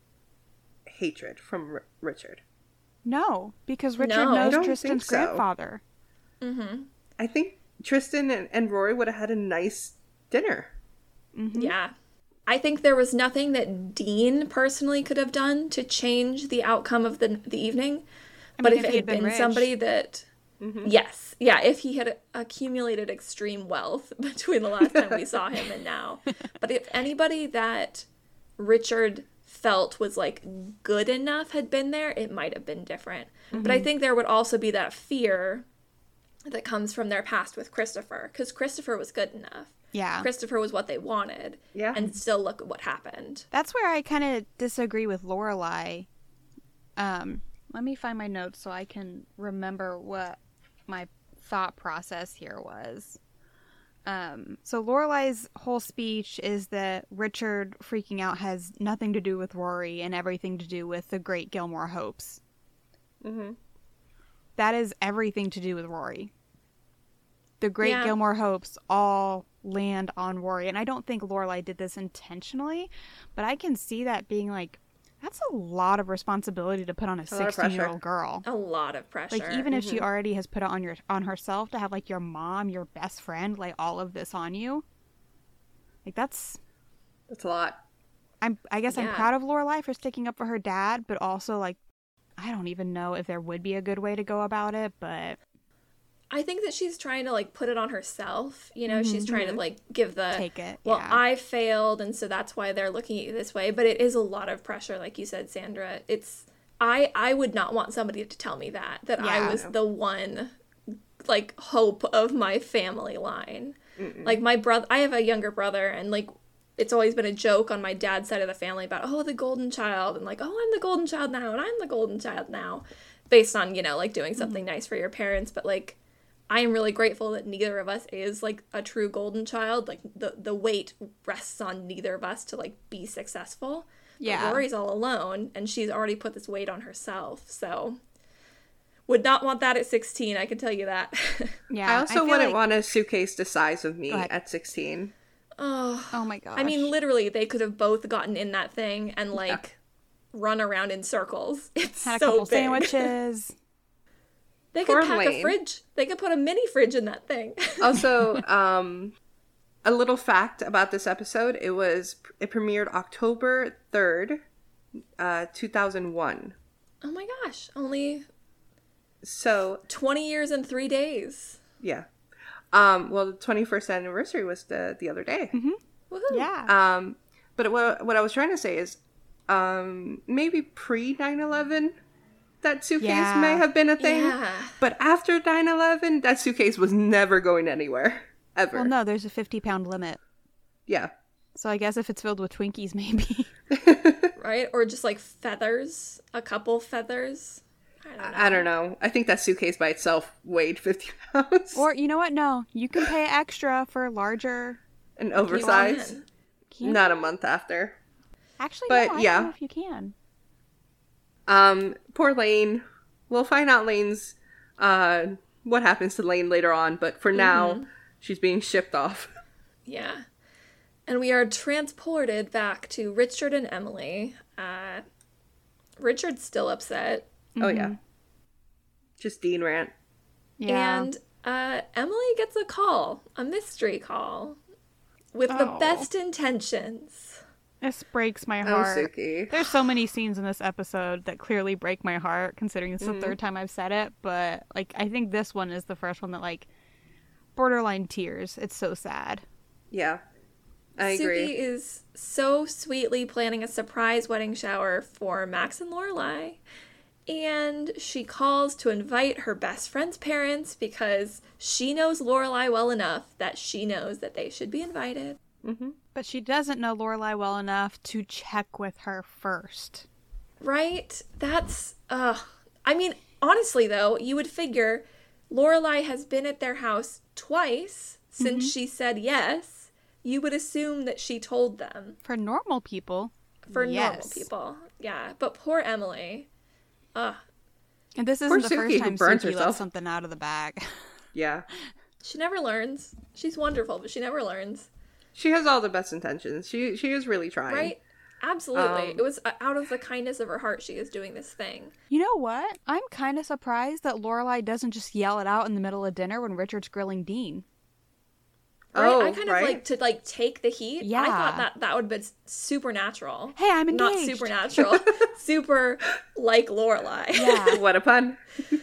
hatred from Richard? No, because Richard knows Tristan's grandfather. Mm-hmm. I think Tristan and Rory would have had a nice dinner. Mm-hmm. Yeah. I think there was nothing that Dean personally could have done to change the outcome of the evening. But if it had been somebody that... Mm-hmm. Yes. Yeah, if he had accumulated extreme wealth between the last time we saw him and now. But if anybody that Richard felt was, like, good enough had been there, it might have been different. Mm-hmm. But I think there would also be that fear that comes from their past with Christopher. Because Christopher was good enough. Yeah. Christopher was what they wanted. Yeah. And still look at what happened. That's where I kind of disagree with Lorelai. Let me find my notes so I can remember what my thought process here was. So Lorelai's whole speech is that Richard freaking out has nothing to do with Rory and everything to do with the Great Gilmore Hopes. Mm-hmm. That is everything to do with Rory. The Great Gilmore Hopes all land on Rory. And I don't think Lorelai did this intentionally, but I can see that being like, that's a lot of responsibility to put on a 16-year-old girl. A lot of pressure. Like, even if she already has put it on herself, to have, like, your mom, your best friend, like, all of this on you. Like, that's a lot. I guess I'm proud of Lorelai for sticking up for her dad, but also, like, I don't even know if there would be a good way to go about it, but... I think that she's trying to, like, put it on herself. You know, she's trying to, like, give the... Take it, well, I failed, and so that's why they're looking at you this way. But it is a lot of pressure, like you said, Sandra. It's... I would not want somebody to tell me that I was the one, like, hope of my family line. Mm-mm. Like, my brother... I have a younger brother, and, like, it's always been a joke on my dad's side of the family about, oh, the golden child, and, like, oh, I'm the golden child now, and I'm the golden child now. Based on, you know, like, doing something nice for your parents, but, like... I am really grateful that neither of us is, like, a true golden child. Like, the weight rests on neither of us to, like, be successful. Yeah. But Rory's all alone, and she's already put this weight on herself, so... Would not want that at 16, I can tell you that. Yeah. I also wouldn't want a suitcase the size of me at 16. Oh my gosh. I mean, literally, they could have both gotten in that thing and, like, run around in circles. It's had so a couple big. Sandwiches. They could pack a fridge. They could put a mini fridge in that thing. Also, a little fact about this episode, it premiered October 3rd, 2001. Oh my gosh. Only 20 20 years and 3 days. Yeah. Well, the 21st anniversary was the other day. Mm-hmm. Woohoo. Yeah. But what I was trying to say is, maybe pre 9/11, that suitcase may have been a thing. Yeah. But after 9/11, that suitcase was never going anywhere. Ever. Well, no, there's a 50-pound limit. Yeah. So I guess if it's filled with Twinkies, maybe. Right? Or just, like, feathers. A couple feathers. I don't know. I think that suitcase by itself weighed 50 pounds. Or, you know what? No. You can pay extra for larger... An oversized. Not a month after. Actually, but, no, I don't know if you can. Poor Lane. We'll find out Lane's, what happens to Lane later on, but for now, she's being shipped off. Yeah. And we are transported back to Richard and Emily. Richard's still upset. Oh, yeah. Just Dean rant. Yeah. And, Emily gets a call. A mystery call. With the best intentions. This breaks my heart. Suki. There's so many scenes in this episode that clearly break my heart, considering this is the third time I've said it. But, like, I think this one is the first one that, like, borderline tears. It's so sad. Yeah. I agree. Suki is so sweetly planning a surprise wedding shower for Max and Lorelai. And she calls to invite her best friend's parents because she knows Lorelai well enough that she knows that they should be invited. Mm-hmm. But she doesn't know Lorelai well enough to check with her first. Right? That's, I mean, honestly, though, you would figure Lorelai has been at their house twice since she said yes. You would assume that she told them. For normal people. Normal people. Yeah. But poor Emily. And this isn't the first time Suki lets something out of the bag. Yeah. She never learns. She's wonderful, but she never learns. She has all the best intentions. She is really trying. Right? Absolutely. It was out of the kindness of her heart she is doing this thing. You know what? I'm kind of surprised that Lorelai doesn't just yell it out in the middle of dinner when Richard's grilling Dean. Right? I kind of like to take the heat. Yeah. I thought that would have been supernatural. Hey, I'm engaged. Not supernatural. Super like Lorelai. Yeah. What a pun.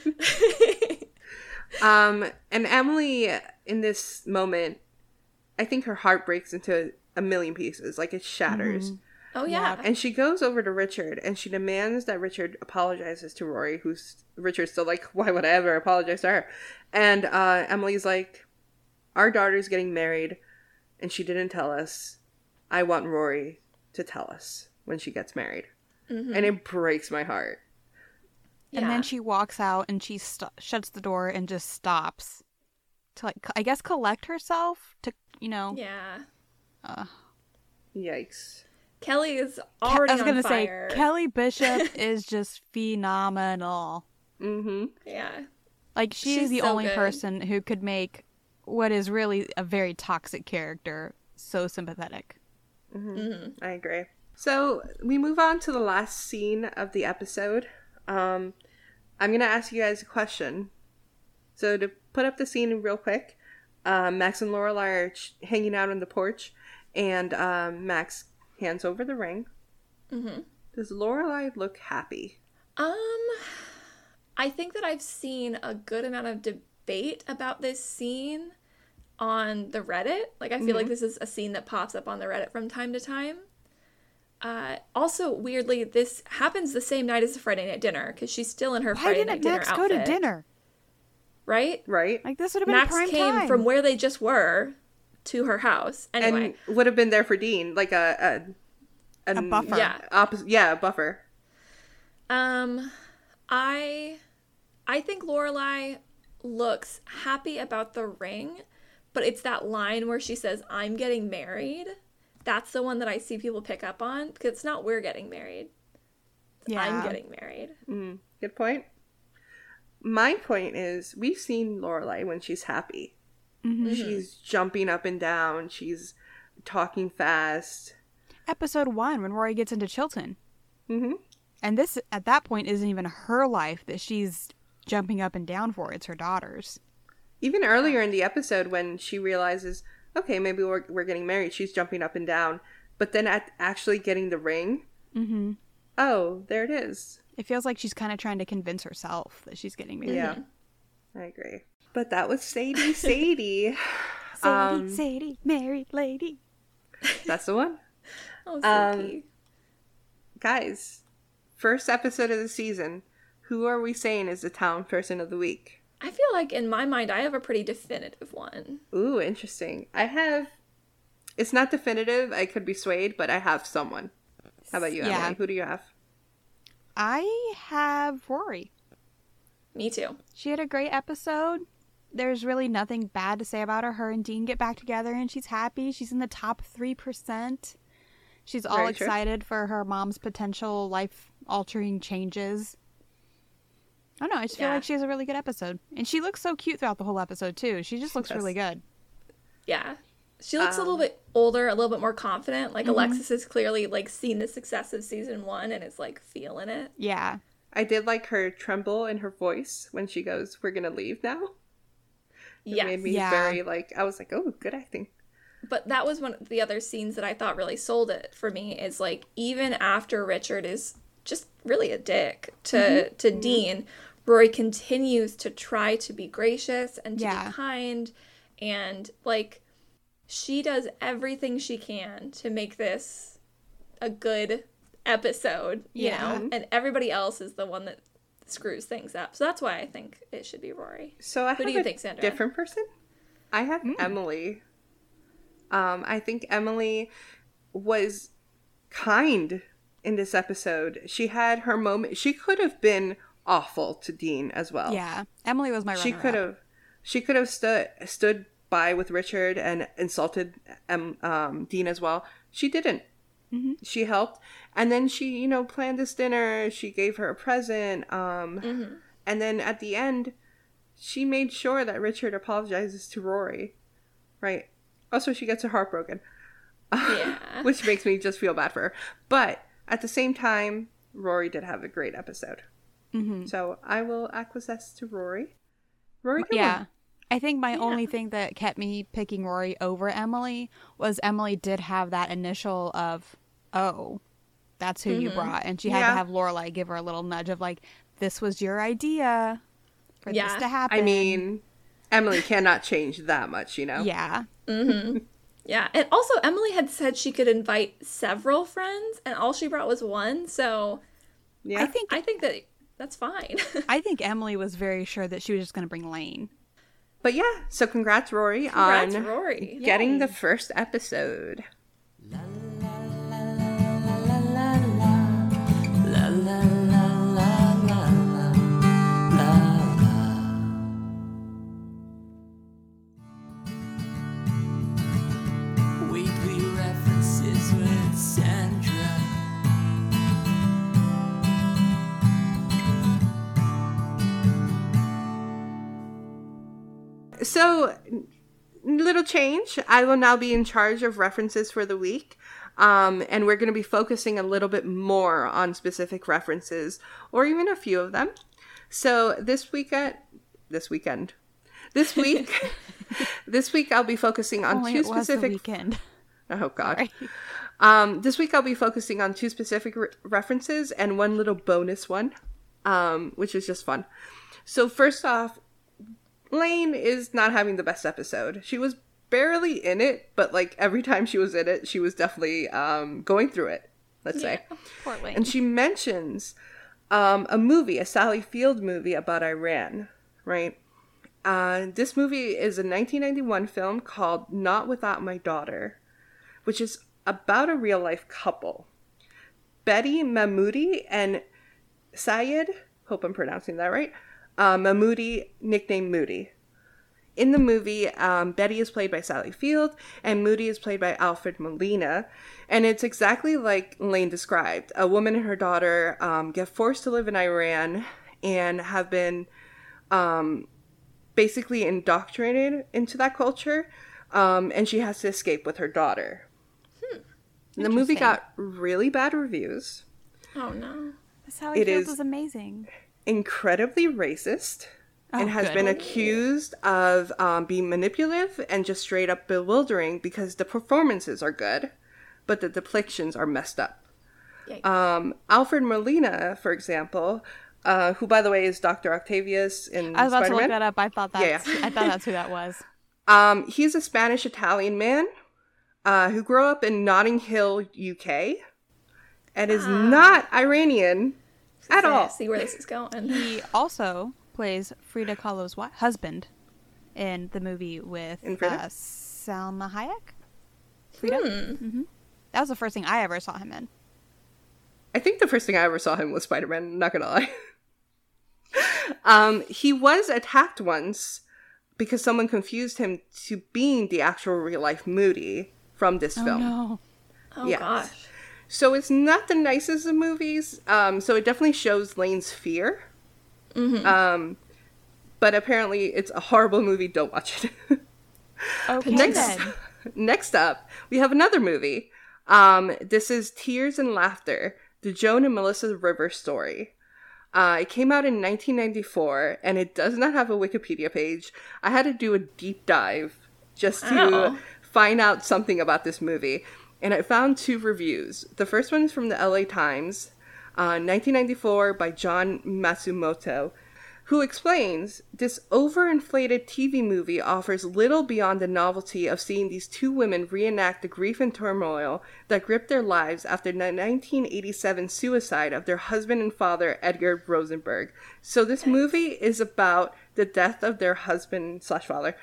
And Emily, in this moment, I think her heart breaks into a million pieces. Like, it shatters. Mm-hmm. Oh, yeah. And she goes over to Richard, and she demands that Richard apologizes to Rory, Richard's still like, why would I ever apologize to her? And Emily's like, our daughter's getting married, and she didn't tell us. I want Rory to tell us when she gets married. Mm-hmm. And it breaks my heart. And then she walks out, and she shuts the door and just stops to, like, I guess, collect herself to, Yeah. Yikes. Kelly is already on fire. I was going to say, Kelly Bishop is just phenomenal. Mm-hmm. Yeah. Like, she's the only person who could make what is really a very toxic character so sympathetic. Mm-hmm. Mm-hmm. I agree. So we move on to the last scene of the episode. I'm going to ask you guys a question. So to put up the scene real quick, Max and Lorelai are hanging out on the porch, and Max hands over the ring. Mm-hmm. Does Lorelai look happy? I think that I've seen a good amount of debate about this scene on the Reddit. Like, I feel like this is a scene that pops up on the Reddit from time to time. Also, weirdly, this happens the same night as the Friday night dinner, because she's still in her Friday night dinner outfit. Why didn't Max go to dinner? Right? Right. Like, this would have been Max prime came time. from where they just were to her house. Anyway. And would have been there for Dean, like a buffer. Yeah, a buffer. I think Lorelai looks happy about the ring, but it's that line where she says, I'm getting married. That's the one that I see people pick up on, because it's not we're getting married. Yeah. I'm getting married. Good point. My point is, we've seen Lorelai when she's happy. Mm-hmm. She's jumping up and down. She's talking fast. Episode 1, when Rory gets into Chilton. Mm-hmm. And this, at that point, isn't even her life that she's jumping up and down for. It's her daughter's. Even earlier in the episode, when she realizes, okay, maybe we're getting married, she's jumping up and down. But then at actually getting the ring, oh, there it is. It feels like she's kind of trying to convince herself that she's getting married. Yeah, I agree. But that was Sadie. Sadie, married lady. That's the one. Oh, Sadie. Guys, first episode of the season. Who are we saying is the town person of the week? I feel like in my mind I have a pretty definitive one. Ooh, interesting. It's not definitive. I could be swayed, but I have someone. How about you, Emily? Who do you have? I have Rory. Me too. She had a great episode. There's really nothing bad to say about her. Her and Dean get back together and she's happy. She's in the top 3%. She's all excited for her mom's potential life-altering changes. I don't know. I just feel like she has a really good episode. And she looks so cute throughout the whole episode, too. She just looks really good. Yeah. She looks a little bit older, a little bit more confident. Like, Alexis has clearly, like, seen the success of season 1 and is, like, feeling it. Yeah. I did like her tremble in her voice when she goes, we're going to leave now. It made me very, like, I was like, oh, good acting. But that was one of the other scenes that I thought really sold it for me, is, like, even after Richard is just really a dick to Dean, Rory continues to try to be gracious and to be kind, and, like, she does everything she can to make this a good episode, you know? And everybody else is the one that screws things up. So that's why I think it should be Rory. So I Who have do you think, Sandra? Different person? I have Emily. I think Emily was kind in this episode. She had her moment. She could have been awful to Dean as well. Yeah, Emily was my runner-up. She could have stood by with Richard and insulted Dean as well. She didn't. Mm-hmm. She helped, and then she, planned this dinner. She gave her a present, and then at the end, she made sure that Richard apologizes to Rory, right? Also, she gets her heart broken, which makes me just feel bad for her. But at the same time, Rory did have a great episode, so I will acquiesce to Rory. Rory, yeah. I think my only thing that kept me picking Rory over Emily was Emily did have that initial of, oh, that's who you brought. And she had to have Lorelai give her a little nudge of like, this was your idea for this to happen. I mean, Emily cannot change that much, Yeah. Mm-hmm. Yeah. And also Emily had said she could invite several friends and all she brought was one. So yeah. I think that that's fine. I think Emily was very sure that she was just going to bring Lane. But yeah, so congrats, Rory, on Rory. getting the first episode. La, la, la, la, la, la, la, la, la, la, la. Weekly references with Sandra. So, little change. I will now be in charge of references for the week. And we're going to be focusing a little bit more on specific references, or even a few of them. So this week, this week, I'll be focusing on two specific. Weekend. Oh God. Sorry. This week I'll be focusing on two specific references and one little bonus one, which is just fun. So first off, Lane is not having the best episode. She was barely in it, but like every time she was in it, she was definitely going through it, let's say. Poor Lane. And she mentions a Sally Field movie about Iran, right? This movie is a 1991 film called Not Without My Daughter, which is about a real-life couple. Betty Mahmoudi and Syed, hope I'm pronouncing that right, Mahmoudi, nicknamed Moody. In the movie, Betty is played by Sally Field, and Moody is played by Alfred Molina. And it's exactly like Lane described. A woman and her daughter get forced to live in Iran and have been basically indoctrinated into that culture. And she has to escape with her daughter. The movie got really bad reviews. Oh, no. Sally Field was amazing. Incredibly racist and has been accused of being manipulative and just straight up bewildering because the performances are good, but the depictions are messed up. Alfred Molina, for example, who by the way is Dr. Octavius in Spider-Man. I was about to look that up. I thought that's who that was. He's a Spanish-Italian man who grew up in Notting Hill, UK, and is not Iranian at all. See where this is going. He also plays Frida Kahlo's husband in the movie with Salma Hayek. Frida? Mm-hmm. That was the first thing I ever saw him in. I think the first thing I ever saw him was Spider-Man, not gonna lie. He was attacked once because someone confused him to being the actual real-life Moody from this film. No. Oh, gosh. So it's not the nicest of movies. So it definitely shows Lane's fear. Mm-hmm. But apparently it's a horrible movie. Don't watch it. Okay. Next up, we have another movie. This is Tears and Laughter, the Joan and Melissa Rivers story. It came out in 1994, and it does not have a Wikipedia page. I had to do a deep dive just to find out something about this movie. And I found two reviews. The first one is from the LA Times, 1994 by John Matsumoto. who explains, this overinflated TV movie offers little beyond the novelty of seeing these two women reenact the grief and turmoil that gripped their lives after the 1987 suicide of their husband and father, Edgar Rosenberg. So this movie is about the death of their husband/father,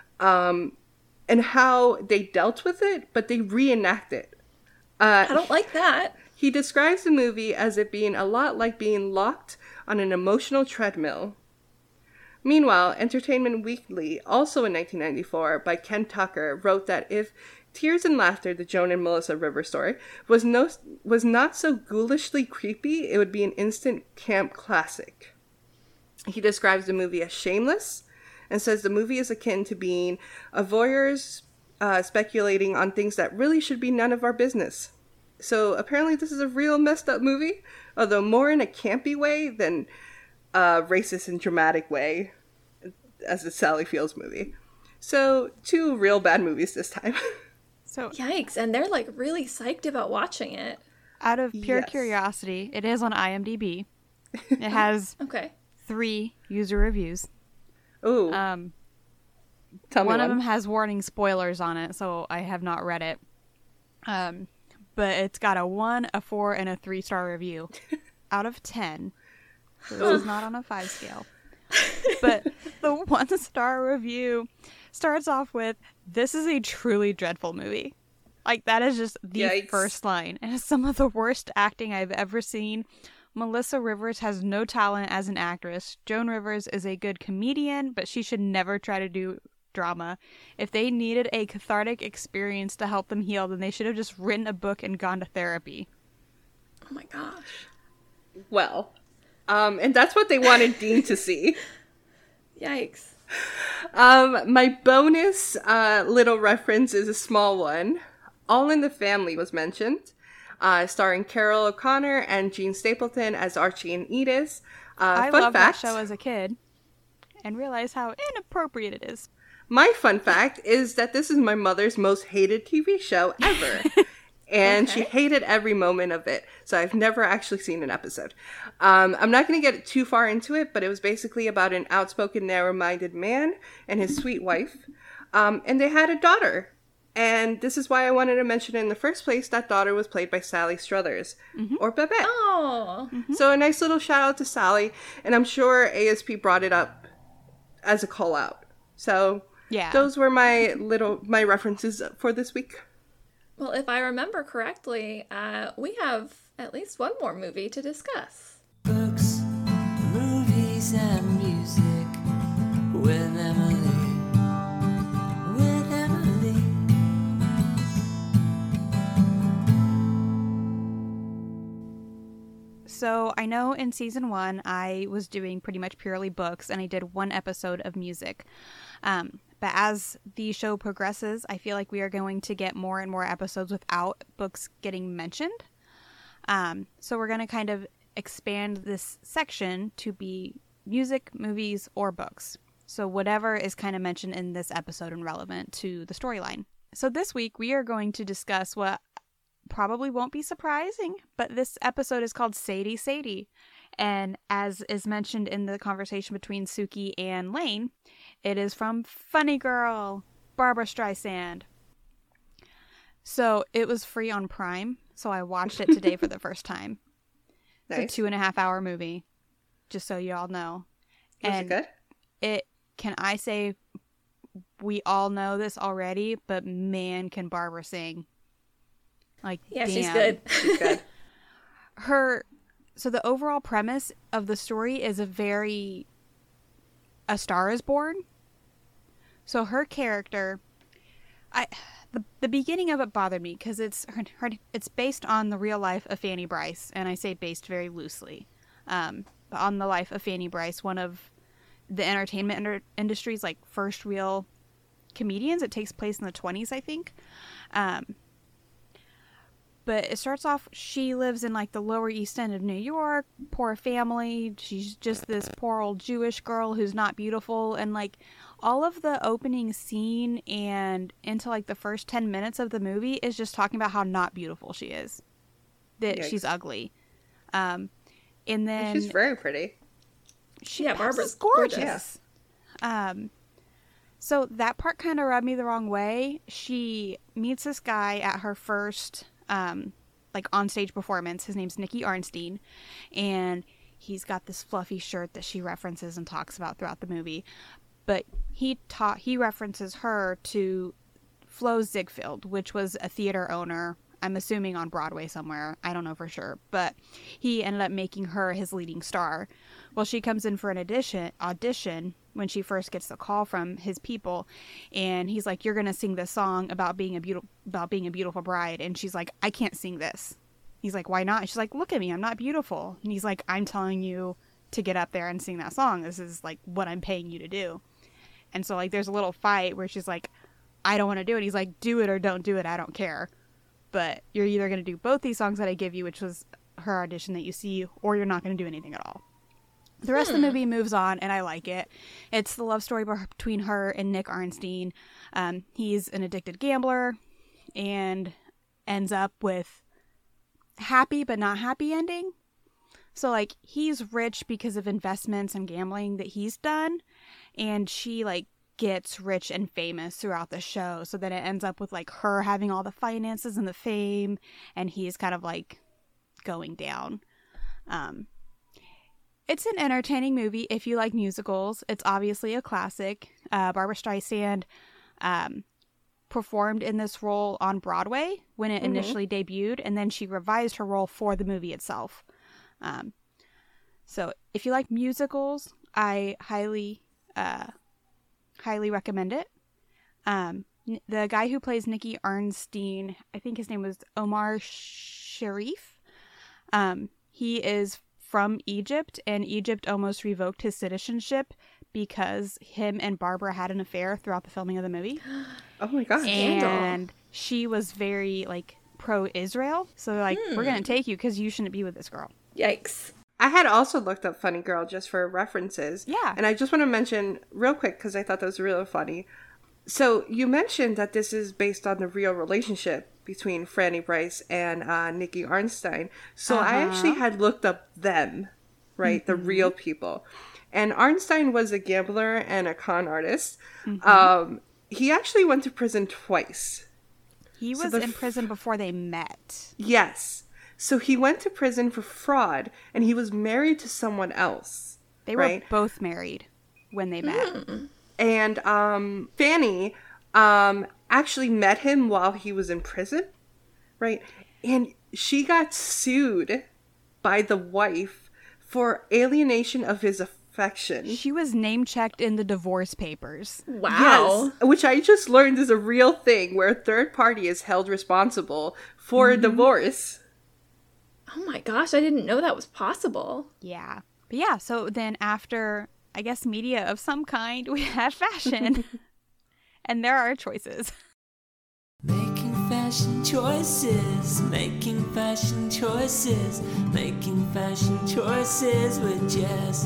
and how they dealt with it, but they reenact it. I don't like that. He describes the movie as it being a lot like being locked on an emotional treadmill. Meanwhile, Entertainment Weekly, also in 1994, by Ken Tucker, wrote that if Tears and Laughter, the Joan and Melissa River story, was not so ghoulishly creepy, it would be an instant camp classic. He describes the movie as shameless, and says the movie is akin to being a voyeurs speculating on things that really should be none of our business. So apparently this is a real messed up movie, although more in a campy way than a racist and dramatic way, as the Sally Fields movie. So 2 real bad movies this time. So yikes, and they're like really psyched about watching it. Out of pure curiosity, it is on IMDb. It has 3 user reviews. Ooh. Tell me one of them has warning spoilers on it, so I have not read it. But it's got a 1, a 4, and a 3-star review out of 10. So this is not on a 5 scale. But the 1-star review starts off with, "This is a truly dreadful movie." Like, that is just the first line. It has some of the worst acting I've ever seen. Melissa Rivers has no talent as an actress. Joan Rivers is a good comedian, but she should never try to do drama. If they needed a cathartic experience to help them heal, then they should have just written a book and gone to therapy. Oh my gosh. Well, and that's what they wanted Dean to see. Yikes. My bonus little reference is a small one. All in the Family was mentioned, starring Carol O'Connor and Gene Stapleton as Archie and Edith. I loved that show as a kid and realized how inappropriate it is. My fun fact is that this is my mother's most hated TV show ever. And she hated every moment of it. So I've never actually seen an episode. I'm not going to get too far into it, but it was basically about an outspoken, narrow-minded man and his sweet wife. And they had a daughter. And this is why I wanted to mention it in the first place. That daughter was played by Sally Struthers, or Babette. Oh. So a nice little shout out to Sally. And I'm sure ASP brought it up as a call out. So those were my references for this week. Well, if I remember correctly, we have at least one more movie to discuss. Books, movies, and music with Emily. With Emily. So I know in season 1 I was doing pretty much purely books, and I did 1 episode of music. But as the show progresses, I feel like we are going to get more and more episodes without books getting mentioned. So we're going to kind of expand this section to be music, movies, or books. So whatever is kind of mentioned in this episode and relevant to the storyline. So this week we are going to discuss what probably won't be surprising, but this episode is called Sadie Sadie. And as is mentioned in the conversation between Suki and Lane, it is from Funny Girl, Barbra Streisand. So it was free on Prime, so I watched it today for the first time. Nice. It's a 2.5-hour movie, just so you all know. Was it good? Can I say, we all know this already, but man, can Barbara sing. Like, yeah, damn. she's good. She's good. So the overall premise of the story is A Star is Born. So her character, the beginning of it bothered me because it's based on the real life of Fanny Brice, and I say based very loosely, but on the life of Fanny Brice, one of the entertainment industry's like first real comedians. It takes place in the 1920s, I think. But it starts off, she lives in like the Lower East End of New York, poor family. She's just this poor old Jewish girl who's not beautiful. And like all of the opening scene and into like the first 10 minutes of the movie is just talking about how not beautiful she is. That she's ugly. And then... She's very pretty. Barbara's gorgeous. So that part kind of rubbed me the wrong way. She meets this guy at her first onstage performance. His name's Nicky Arnstein, and he's got this fluffy shirt that she references and talks about throughout the movie. But he references her to Flo Ziegfeld, which was a theater owner, I'm assuming on Broadway somewhere. I don't know for sure. But he ended up making her his leading star. Well, she comes in for an audition when she first gets the call from his people, and he's like, "You're going to sing this song about being a beautiful bride." And she's like, "I can't sing this." He's like, "Why not?" And she's like, "Look at me, I'm not beautiful." And he's like, "I'm telling you to get up there and sing that song. This is like what I'm paying you to do." And so like there's a little fight where she's like, "I don't want to do it." He's like, "Do it or don't do it, I don't care. But you're either going to do both these songs that I give you," which was her audition that you see, "or you're not going to do anything at all." The rest of the movie moves on, and I like it. It's the love story between her and Nick Arnstein. He's an addicted gambler and ends up with happy but not happy ending. So, like, he's rich because of investments and gambling that he's done, and she, like, gets rich and famous throughout the show. So then it ends up with, like, her having all the finances and the fame, and he's kind of, like, going down. It's an entertaining movie if you like musicals. It's obviously a classic. Barbra Streisand performed in this role on Broadway when it initially debuted, and then she revised her role for the movie itself. So if you like musicals, I highly recommend it. The guy who plays Nicky Arnstein, I think his name was Omar Sharif. He is from Egypt, and Egypt almost revoked his citizenship because him and Barbara had an affair throughout the filming of the movie. Oh my god. And she was very like pro-Israel, so like we're gonna take you because you shouldn't be with this girl. Yikes. I had also looked up Funny Girl just for references. Yeah. And I just want to mention real quick, because I thought that was really funny. So you mentioned that this is based on the real relationship between Franny Bryce and Nicky Arnstein. So I actually had looked up them, right? The real people. And Arnstein was a gambler and a con artist. He actually went to prison twice. He was in prison before they met. Yes. So he went to prison for fraud, and he was married to someone else. They were both married when they met. And Fanny actually met him while he was in prison, right? And she got sued by the wife for alienation of his affection. She was name-checked in the divorce papers. Wow. Yes, which I just learned is a real thing, where a third party is held responsible for a divorce. Oh my gosh, I didn't know that was possible. Yeah. But yeah, so then after, I guess, media of some kind, we have fashion. And there are choices. Making fashion choices, making fashion choices, making fashion choices with Jess.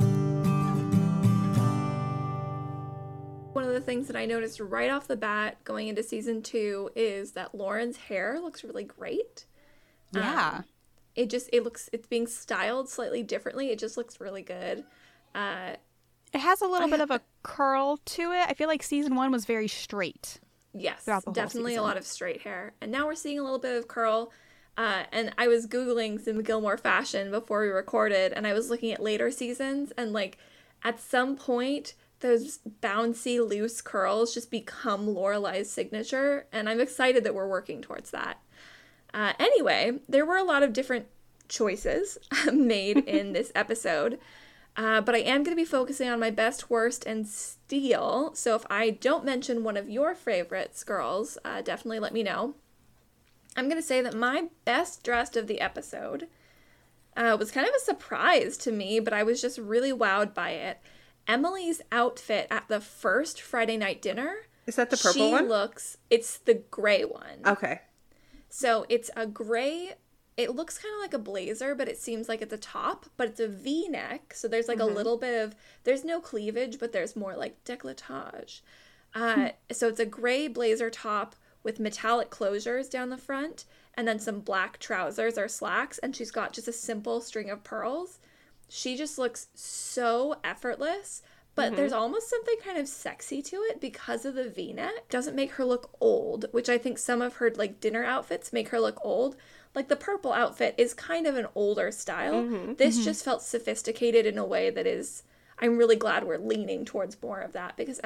One of the things that I noticed right off the bat going into season 2 is that Lauren's hair looks really great. Yeah. It's being styled slightly differently. It just looks really good. It has a little bit of a curl to it. I feel like season 1 was very straight. Yes, definitely a lot of straight hair. And now we're seeing a little bit of curl. And I was Googling some Gilmore fashion before we recorded, and I was looking at later seasons, and like at some point, those bouncy, loose curls just become Lorelai's signature, and I'm excited that we're working towards that. Anyway, there were a lot of different choices made in this episode, but I am going to be focusing on my best, worst, and steal. So if I don't mention one of your favorites, girls, definitely let me know. I'm going to say that my best dressed of the episode was kind of a surprise to me, but I was just really wowed by it. Emily's outfit at the first Friday night dinner. Is that the purple one? It's the gray one. Okay. So it's a gray, it looks kind of like a blazer, but it seems like it's a top, but it's a V-neck. So there's like a little bit of, there's no cleavage, but there's more like décolletage. So it's a gray blazer top with metallic closures down the front, and then some black trousers or slacks, and she's got just a simple string of pearls. She just looks so effortless, but there's almost something kind of sexy to it because of the V-neck. Doesn't make her look old, which I think some of her like dinner outfits make her look old. Like the purple outfit is kind of an older style. This just felt sophisticated in a way that is, I'm really glad we're leaning towards more of that, because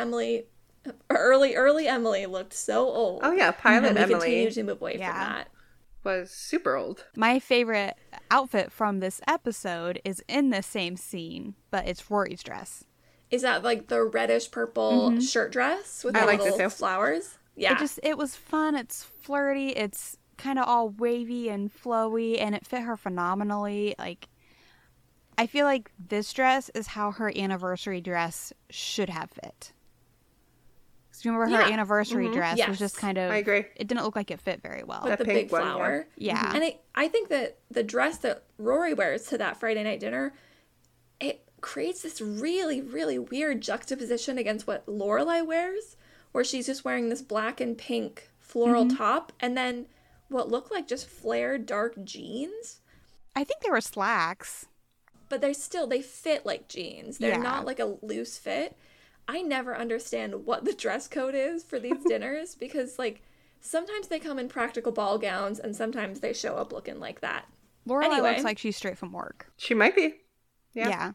early Emily looked so old. Oh yeah, Pilot Emily. We continue to move away from that. Was super old. My favorite outfit from this episode is in the same scene, but it's Rory's dress. Is that like the reddish purple shirt dress with the little flowers? Yeah. It was fun. It's flirty. It's kind of all wavy and flowy, and it fit her phenomenally. Like, I feel like this dress is how her anniversary dress should have fit. Because you remember her anniversary dress was just kind of... I agree. It didn't look like it fit very well. With the big flower. Yeah. And I think that the dress that Rory wears to that Friday night dinner, it creates this really, really weird juxtaposition against what Lorelai wears, where she's just wearing this black and pink floral top, and then what look like just flared dark jeans. I think they were slacks. But they fit like jeans. They're not like a loose fit. I never understand what the dress code is for these dinners, because like sometimes they come in practical ball gowns and sometimes they show up looking like that. Lorelai looks like she's straight from work. She might be. Yeah.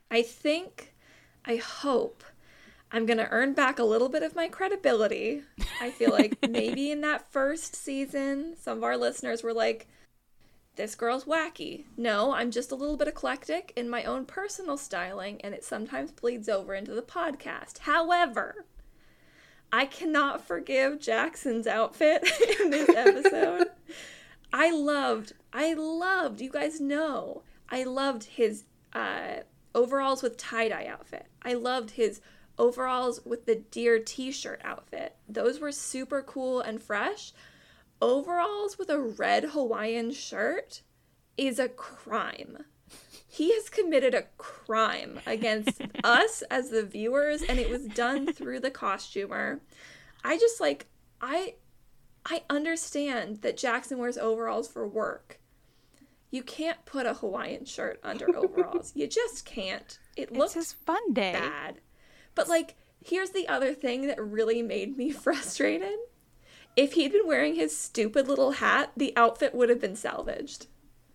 I hope I'm going to earn back a little bit of my credibility. I feel like maybe in that first season, some of our listeners were like, this girl's wacky. No, I'm just a little bit eclectic in my own personal styling, and it sometimes bleeds over into the podcast. However, I cannot forgive Jackson's outfit in this episode. I loved, you guys know, I loved his overalls with tie-dye outfit. I loved his overalls with the deer t-shirt outfit. Those were super cool and fresh. Overalls with a red Hawaiian shirt is a crime. He has committed a crime against us as the viewers, and it was done through the costumer. I just like, I understand that Jackson wears overalls for work. You can't put a Hawaiian shirt under overalls. You just can't. It looks his fun day. Bad. But like, here's the other thing that really made me frustrated. If he'd been wearing his stupid little hat, the outfit would have been salvaged.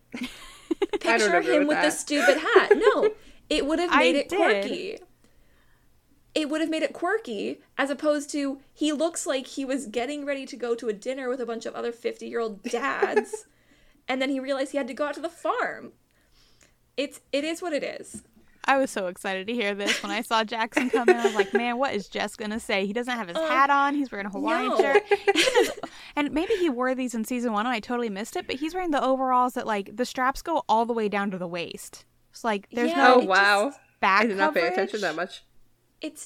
Picture him with the stupid hat. No, it would have made it quirky. It would have made it quirky, as opposed to he looks like he was getting ready to go to a dinner with a bunch of other 50-year-old dads, and then he realized he had to go out to the farm. It is what it is. I was so excited to hear this when I saw Jackson come in. I was like, man, what is Jess going to say? He doesn't have his hat on. He's wearing a Hawaiian shirt. And maybe he wore these in season 1 and I totally missed it, but he's wearing the overalls that, like, the straps go all the way down to the waist. It's like, there's no back I did not coverage. pay attention that much. It's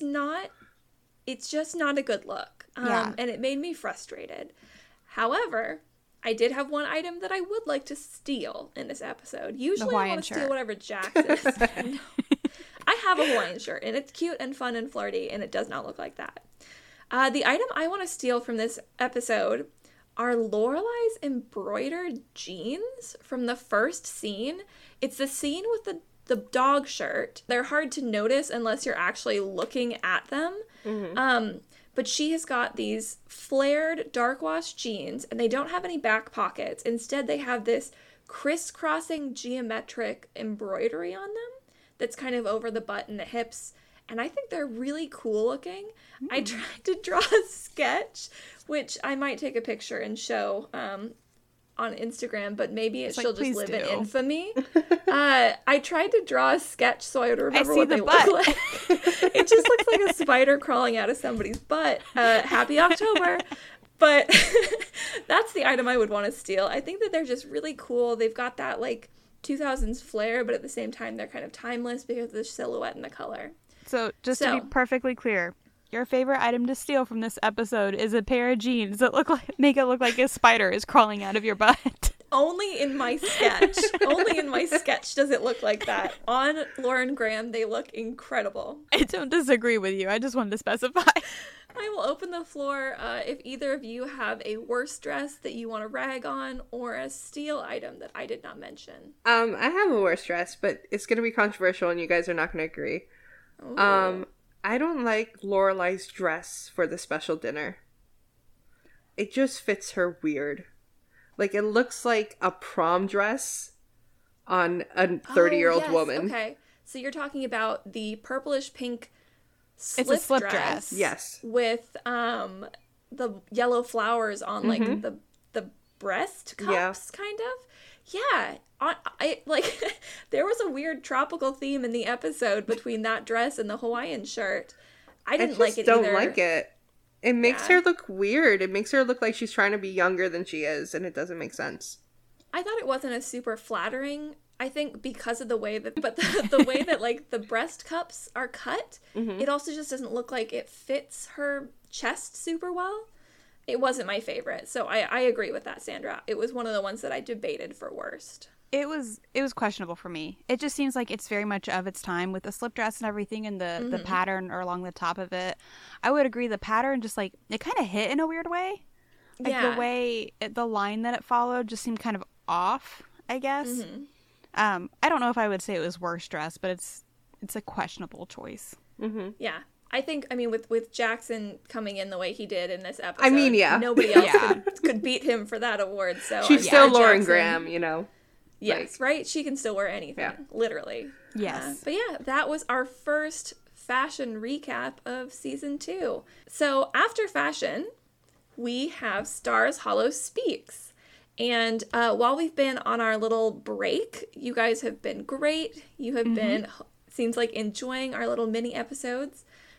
just not a good look. And it made me frustrated. However, I did have one item that I would like to steal in this episode. Usually I want to steal whatever Jackson said. I have a Hawaiian shirt, and it's cute and fun and flirty, and it does not look like that. The item I want to steal from this episode are Lorelai's embroidered jeans from the first scene. It's the scene with the dog shirt. They're hard to notice unless you're actually looking at them. But she has got these flared dark wash jeans, and they don't have any back pockets. Instead, they have this crisscrossing geometric embroidery on them that's kind of over the butt and the hips. And I think they're really cool looking. I tried to draw a sketch, which I might take a picture and show on Instagram, but maybe she'll just live in infamy. I tried to draw a sketch so I would remember what they look like. It just looks like a spider crawling out of somebody's butt. Happy October. But that's the item I would want to steal. I think that they're just really cool. They've got that like 2000s flair, but at the same time they're kind of timeless because of the silhouette and the color. So just to be perfectly clear, your favorite item to steal from this episode is a pair of jeans that make it look like a spider is crawling out of your butt. Only in my sketch. Only in my sketch does it look like that. On Lauren Graham, they look incredible. I don't disagree with you. I just wanted to specify. I will open the floor if either of you have a worse dress that you want to rag on or a steal item that I did not mention. I have a worse dress, but it's going to be controversial and you guys are not going to agree. Ooh. I don't like Lorelai's dress for the special dinner. It just fits her weird. Like, it looks like a prom dress on a 30-year-old woman. Okay. So you're talking about the purplish pink it's a slip dress. Yes. With the yellow flowers on like the breast cups kind of. Yeah. I like there was a weird tropical theme in the episode between that dress and the Hawaiian shirt. I didn't like it either. I don't like it. It makes her look weird. It makes her look like she's trying to be younger than she is, and it doesn't make sense. I thought it wasn't a super flattering, I think, because of the way that, but the way that, like, the breast cups are cut, it also just doesn't look like it fits her chest super well. It wasn't my favorite, so I agree with that, Sandra. It was one of the ones that I debated for worst. It was questionable for me. It just seems like it's very much of its time with the slip dress and everything and the pattern or along the top of it. I would agree the pattern just, like, it kind of hit in a weird way. Like, the way, the line that it followed just seemed kind of off, I guess. I don't know if I would say it was worst dress, but it's a questionable choice. Yeah. I think, I mean, with Jackson coming in the way he did in this episode, nobody else could beat him for that award. So she's still Lauren Graham, you know. Yes, right? She can still wear anything, literally. Yes. But yeah, that was our first fashion recap of season 2. So after fashion, we have Stars Hollow Speaks. And while we've been on our little break, you guys have been great. You have been, seems like, enjoying our little mini episodes.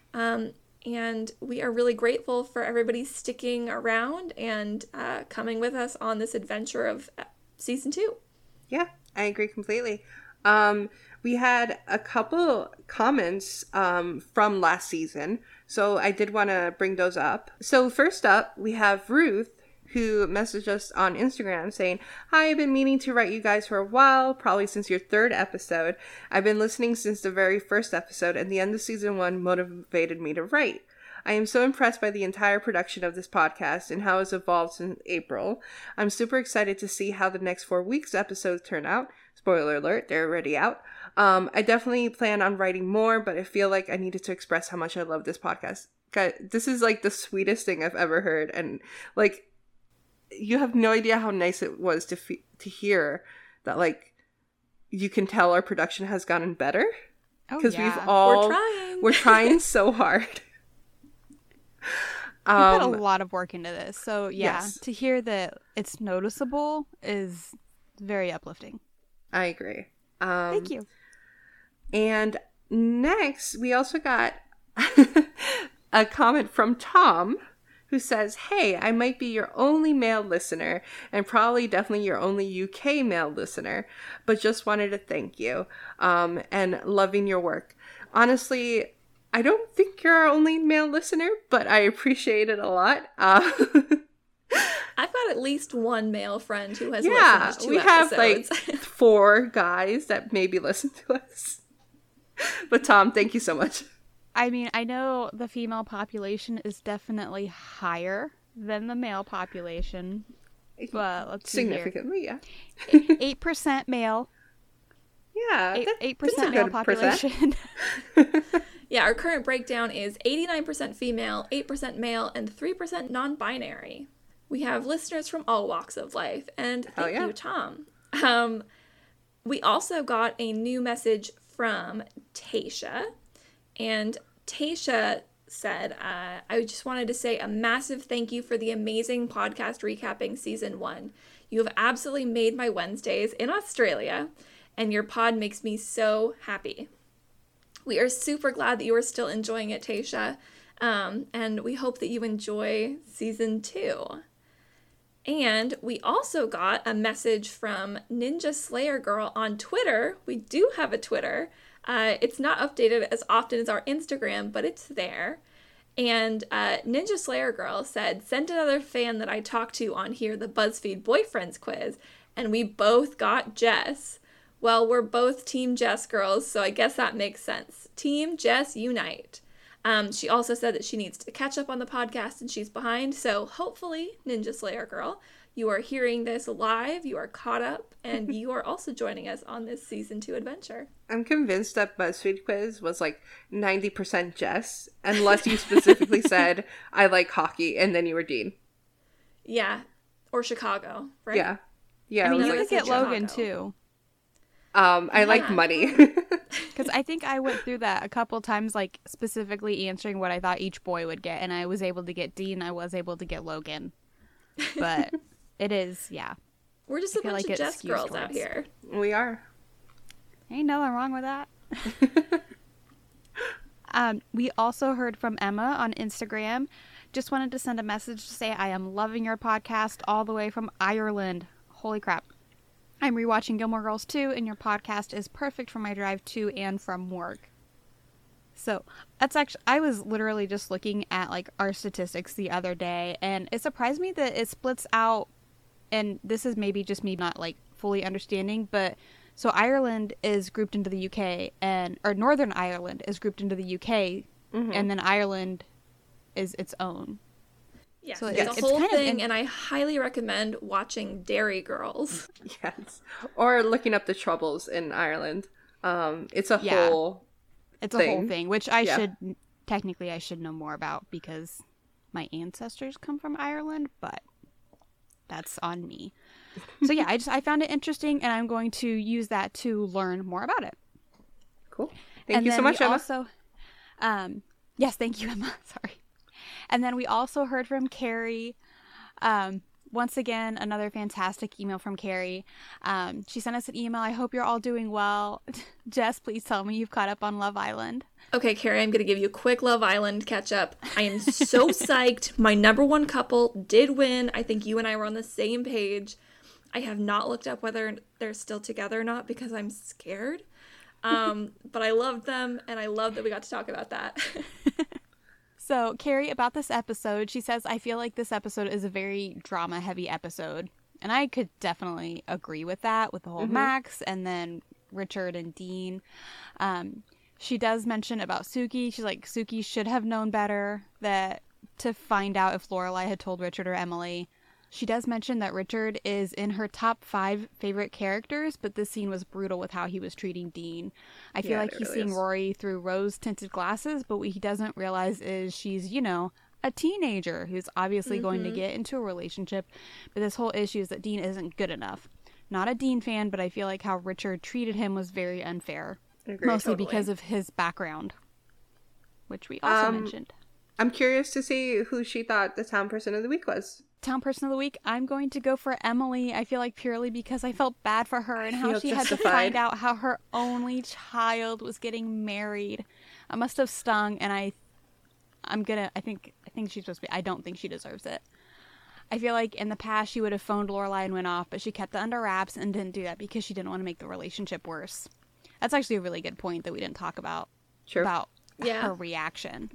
And we are really grateful for everybody sticking around and coming with us on this adventure of season 2. Yeah, I agree completely. We had a couple comments from last season, so I did want to bring those up. So first up, we have Ruth, who messaged us on Instagram saying, "Hi, I've been meaning to write you guys for a while, probably since your 3rd episode. I've been listening since the very first episode, and the end of season 1 motivated me to write. I am so impressed by the entire production of this podcast and how it's evolved since April. I'm super excited to see how the next 4 weeks episodes turn out. Spoiler alert, they're already out. I definitely plan on writing more, but I feel like I needed to express how much I love this podcast. God, this is like the sweetest thing I've ever heard, and like, you have no idea how nice it was to hear that, like, you can tell our production has gotten better. Because we're trying so hard. We put a lot of work into this, so to hear that it's noticeable is very uplifting. I agree. Thank you. And next, we also got a comment from Tom, who says, "Hey, I might be your only male listener, and probably definitely your only UK male listener, but just wanted to thank you, and loving your work. Honestly, I don't think you're our only male listener, but I appreciate it a lot." I've got at least one male friend who has listened to 2 episodes. Have like 4 guys that maybe listen to us. But Tom, thank you so much. I mean, I know the female population is definitely higher than the male population, but let's see significantly, here. 8% male. Yeah, 8% male population. Yeah, our current breakdown is 89% female, 8% male, and 3% non-binary. We have listeners from all walks of life, and thank you, Tom. We also got a new message from Tasha, and Tasha said, I just wanted to say a massive thank you for the amazing podcast recapping season 1. You have absolutely made my Wednesdays in Australia, and your pod makes me so happy. We are super glad that you are still enjoying it, Tasha, and we hope that you enjoy season 2. And we also got a message from Ninja Slayer Girl on Twitter. We do have a Twitter. It's not updated as often as our Instagram, but it's there. And Ninja Slayer Girl said, "Sent another fan that I talked to on here the BuzzFeed Boyfriends quiz, and we both got Jess. Well, we're both Team Jess girls, so I guess that makes sense. Team Jess unite." She also said that she needs to catch up on the podcast and she's behind. So hopefully, Ninja Slayer Girl, you are hearing this live, you are caught up, and you are also joining us on this season 2 adventure. I'm convinced that BuzzFeed quiz was like 90% Jess, unless you specifically said, I like hockey, and then you were Dean. Yeah. Or Chicago, right? Yeah. Yeah. I mean, you could could get Chicago. Logan too. I like money. Because I think I went through that a couple times, like specifically answering what I thought each boy would get, and I was able to get Dean, I was able to get Logan. But it is, yeah. We're just a bunch like of it Jess skews girls out towards- here. We are. Ain't nothing wrong with that. We also heard from Emma on Instagram. Just wanted to send a message to say I am loving your podcast all the way from Ireland. Holy crap. I'm rewatching Gilmore Girls 2, and your podcast is perfect for my drive to and from work. So that's actually, I was literally just looking at like our statistics the other day, and it surprised me that it splits out, and this is maybe just me not like fully understanding, but so Ireland is grouped into the UK, or Northern Ireland is grouped into the UK, and then Ireland is its own. Yes, So it's it's a whole kind of thing, and I highly recommend watching Dairy Girls. Yes. Or looking up the troubles in Ireland. It's a Yeah. whole It's a whole thing. thing, which I Yeah. should know more about because my ancestors come from Ireland, but that's on me. So yeah, I found it interesting, and I'm going to use that to learn more about it. Cool. Thank And you so then much, we Emma. Also, yes, thank you, Emma. Sorry. And then we also heard from Carrie. Once again, another fantastic email from Carrie. She sent us an email. I hope you're all doing well. Jess, please tell me you've caught up on Love Island. Okay, Carrie, I'm going to give you a quick Love Island catch up. I am so psyched. My number one couple did win. I think you and I were on the same page. I have not looked up whether they're still together or not because I'm scared. But I loved them, and I love that we got to talk about that. So, Carrie, about this episode, she says, I feel like this episode is a very drama-heavy episode. And I could definitely agree with that, with the whole Max and then Richard and Dean. She does mention about Suki. She's like, Suki should have known better that to find out if Lorelai had told Richard or Emily. She does mention that Richard is in her top 5 favorite characters, but this scene was brutal with how he was treating Dean. I feel Yeah, like it he's really seeing is. Rory through rose-tinted glasses, but what he doesn't realize is she's, you know, a teenager who's obviously going to get into a relationship, but this whole issue is that Dean isn't good enough. Not a Dean fan, but I feel like how Richard treated him was very unfair. Agreed. Mostly Totally. because of his background, which we also mentioned. I'm curious to see who she thought the town person of the week was. Town person of the week, I'm going to go for Emily. I feel like purely because I felt bad for her and how feel she had to justified. find out how her only child was getting married. I must have stung, and I think she's supposed to be. I don't think she deserves it. I feel like in the past she would have phoned Lorelai and went off, but she kept it under wraps and didn't do that because she didn't want to make the relationship worse. That's actually a really good point that we didn't talk about. True. About Yeah. her reaction,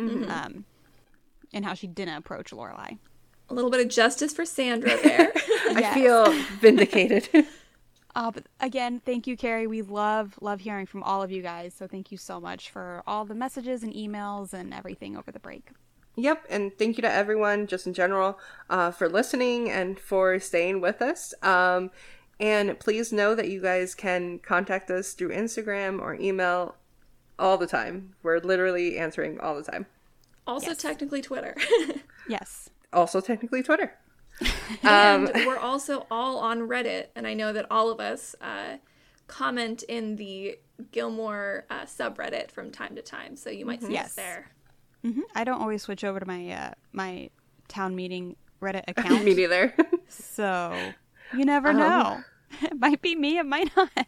and how she didn't approach Lorelai. A little bit of justice for Sandra there. I feel vindicated. But again, thank you, Carrie. We love hearing from all of you guys. So thank you so much for all the messages and emails and everything over the break. Yep, and thank you to everyone, just in general, for listening and for staying with us. And please know that you guys can contact us through Instagram or email all the time. We're literally answering all the time. Also, technically Twitter. Yes. Also, technically, Twitter. And we're also all on Reddit, and I know that all of us comment in the Gilmore subreddit from time to time, so you might see us Yes. there. I don't always switch over to my my town meeting Reddit account, Me neither. so you never know. It might be me, it might not.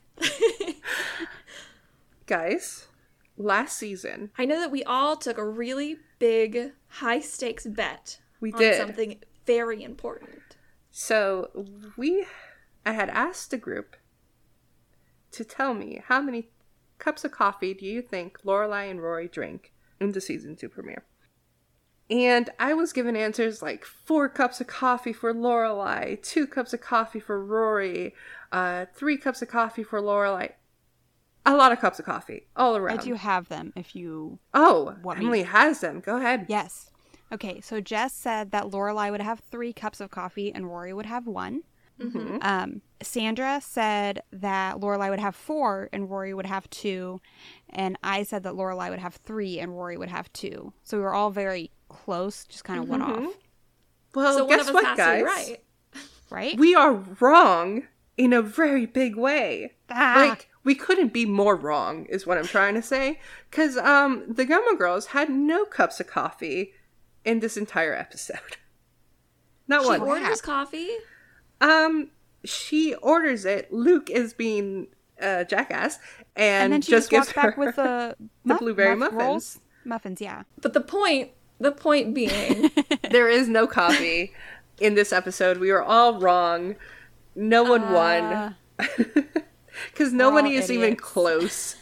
Guys, last season, I know that we all took a really big, high-stakes bet We on did. something very important. so I had asked the group to tell me how many cups of coffee do you think Lorelai and Rory drank in the season 2 premiere. And I was given answers like 4 cups of coffee for Lorelai, 2 cups of coffee for Rory, 3 cups of coffee for Lorelai. A lot of cups of coffee all around. I do have them if you want Emily has them. Go ahead. Yes. Okay, so Jess said that Lorelai would have 3 cups of coffee and Rory would have 1. Mm-hmm. Sandra said that Lorelai would have 4 and Rory would have 2. And I said that Lorelai would have 3 and Rory would have 2. So we were all very close, just kind of one off. Well, so guess what, guys? Right? We are wrong in a very big way. Like, we couldn't be more wrong, is what I'm trying to say. Because the Gilmore Girls had no cups of coffee in this entire episode. Not one. She orders coffee? She orders it. Luke is being a jackass. And then she just gives walks back with the blueberry muffins. Rolls? Muffins, yeah. But the point being... there is no coffee in this episode. We were all wrong. No one won. Because nobody is even close.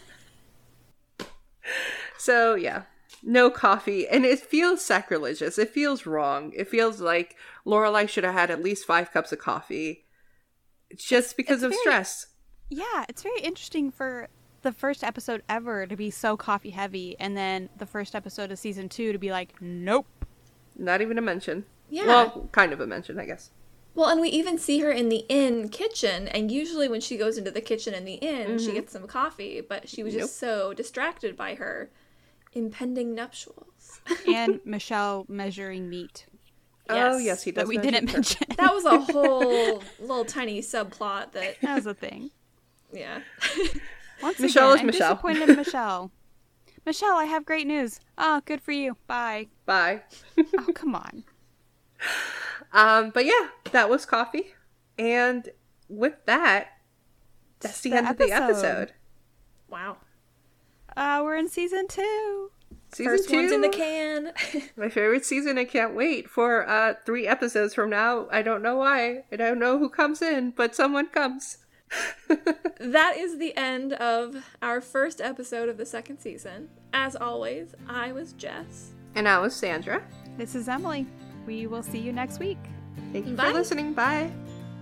So, yeah. No coffee. And it feels sacrilegious. It feels wrong. It feels like Lorelai should have had at least 5 cups of coffee. Just because of stress. Yeah, it's very interesting for the first episode ever to be so coffee heavy. And then the first episode of season 2 to be like, nope. Not even a mention. Yeah. Well, kind of a mention, I guess. Well, and we even see her in the inn kitchen, and usually when she goes into the kitchen in the inn, she gets some coffee, but she was just so distracted by her impending nuptials. And Michelle measuring meat. Oh, yes, he does. That we didn't mention. That was a whole little tiny subplot that was a thing. Yeah. Once Michelle again, is Michelle. I'm disappointed in Michelle. Michelle, I have great news. Oh, good for you. Bye. Bye. Oh, come on. But yeah, that was coffee. And with that, that's the end of the episode. Wow. We're in season 2. First 2. one's in the can. My favorite season. I can't wait for 3 episodes from now. I don't know why. I don't know who comes in, but someone comes. That is the end of our first episode of the second season. As always, I was Jess. And I was Sandra. This is Emily. We will see you next week. Thank you Bye. for listening. Bye.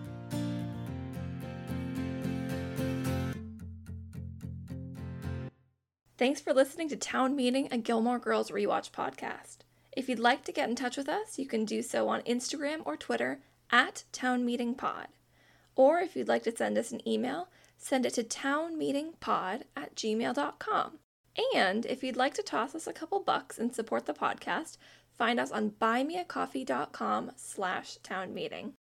Thanks for listening to Town Meeting, a Gilmore Girls rewatch podcast. If you'd like to get in touch with us, you can do so on Instagram or Twitter at townmeetingpod. Or if you'd like to send us an email, send it to townmeetingpod@gmail.com. And if you'd like to toss us a couple bucks and support the podcast, find us on buymeacoffee.com/townmeeting.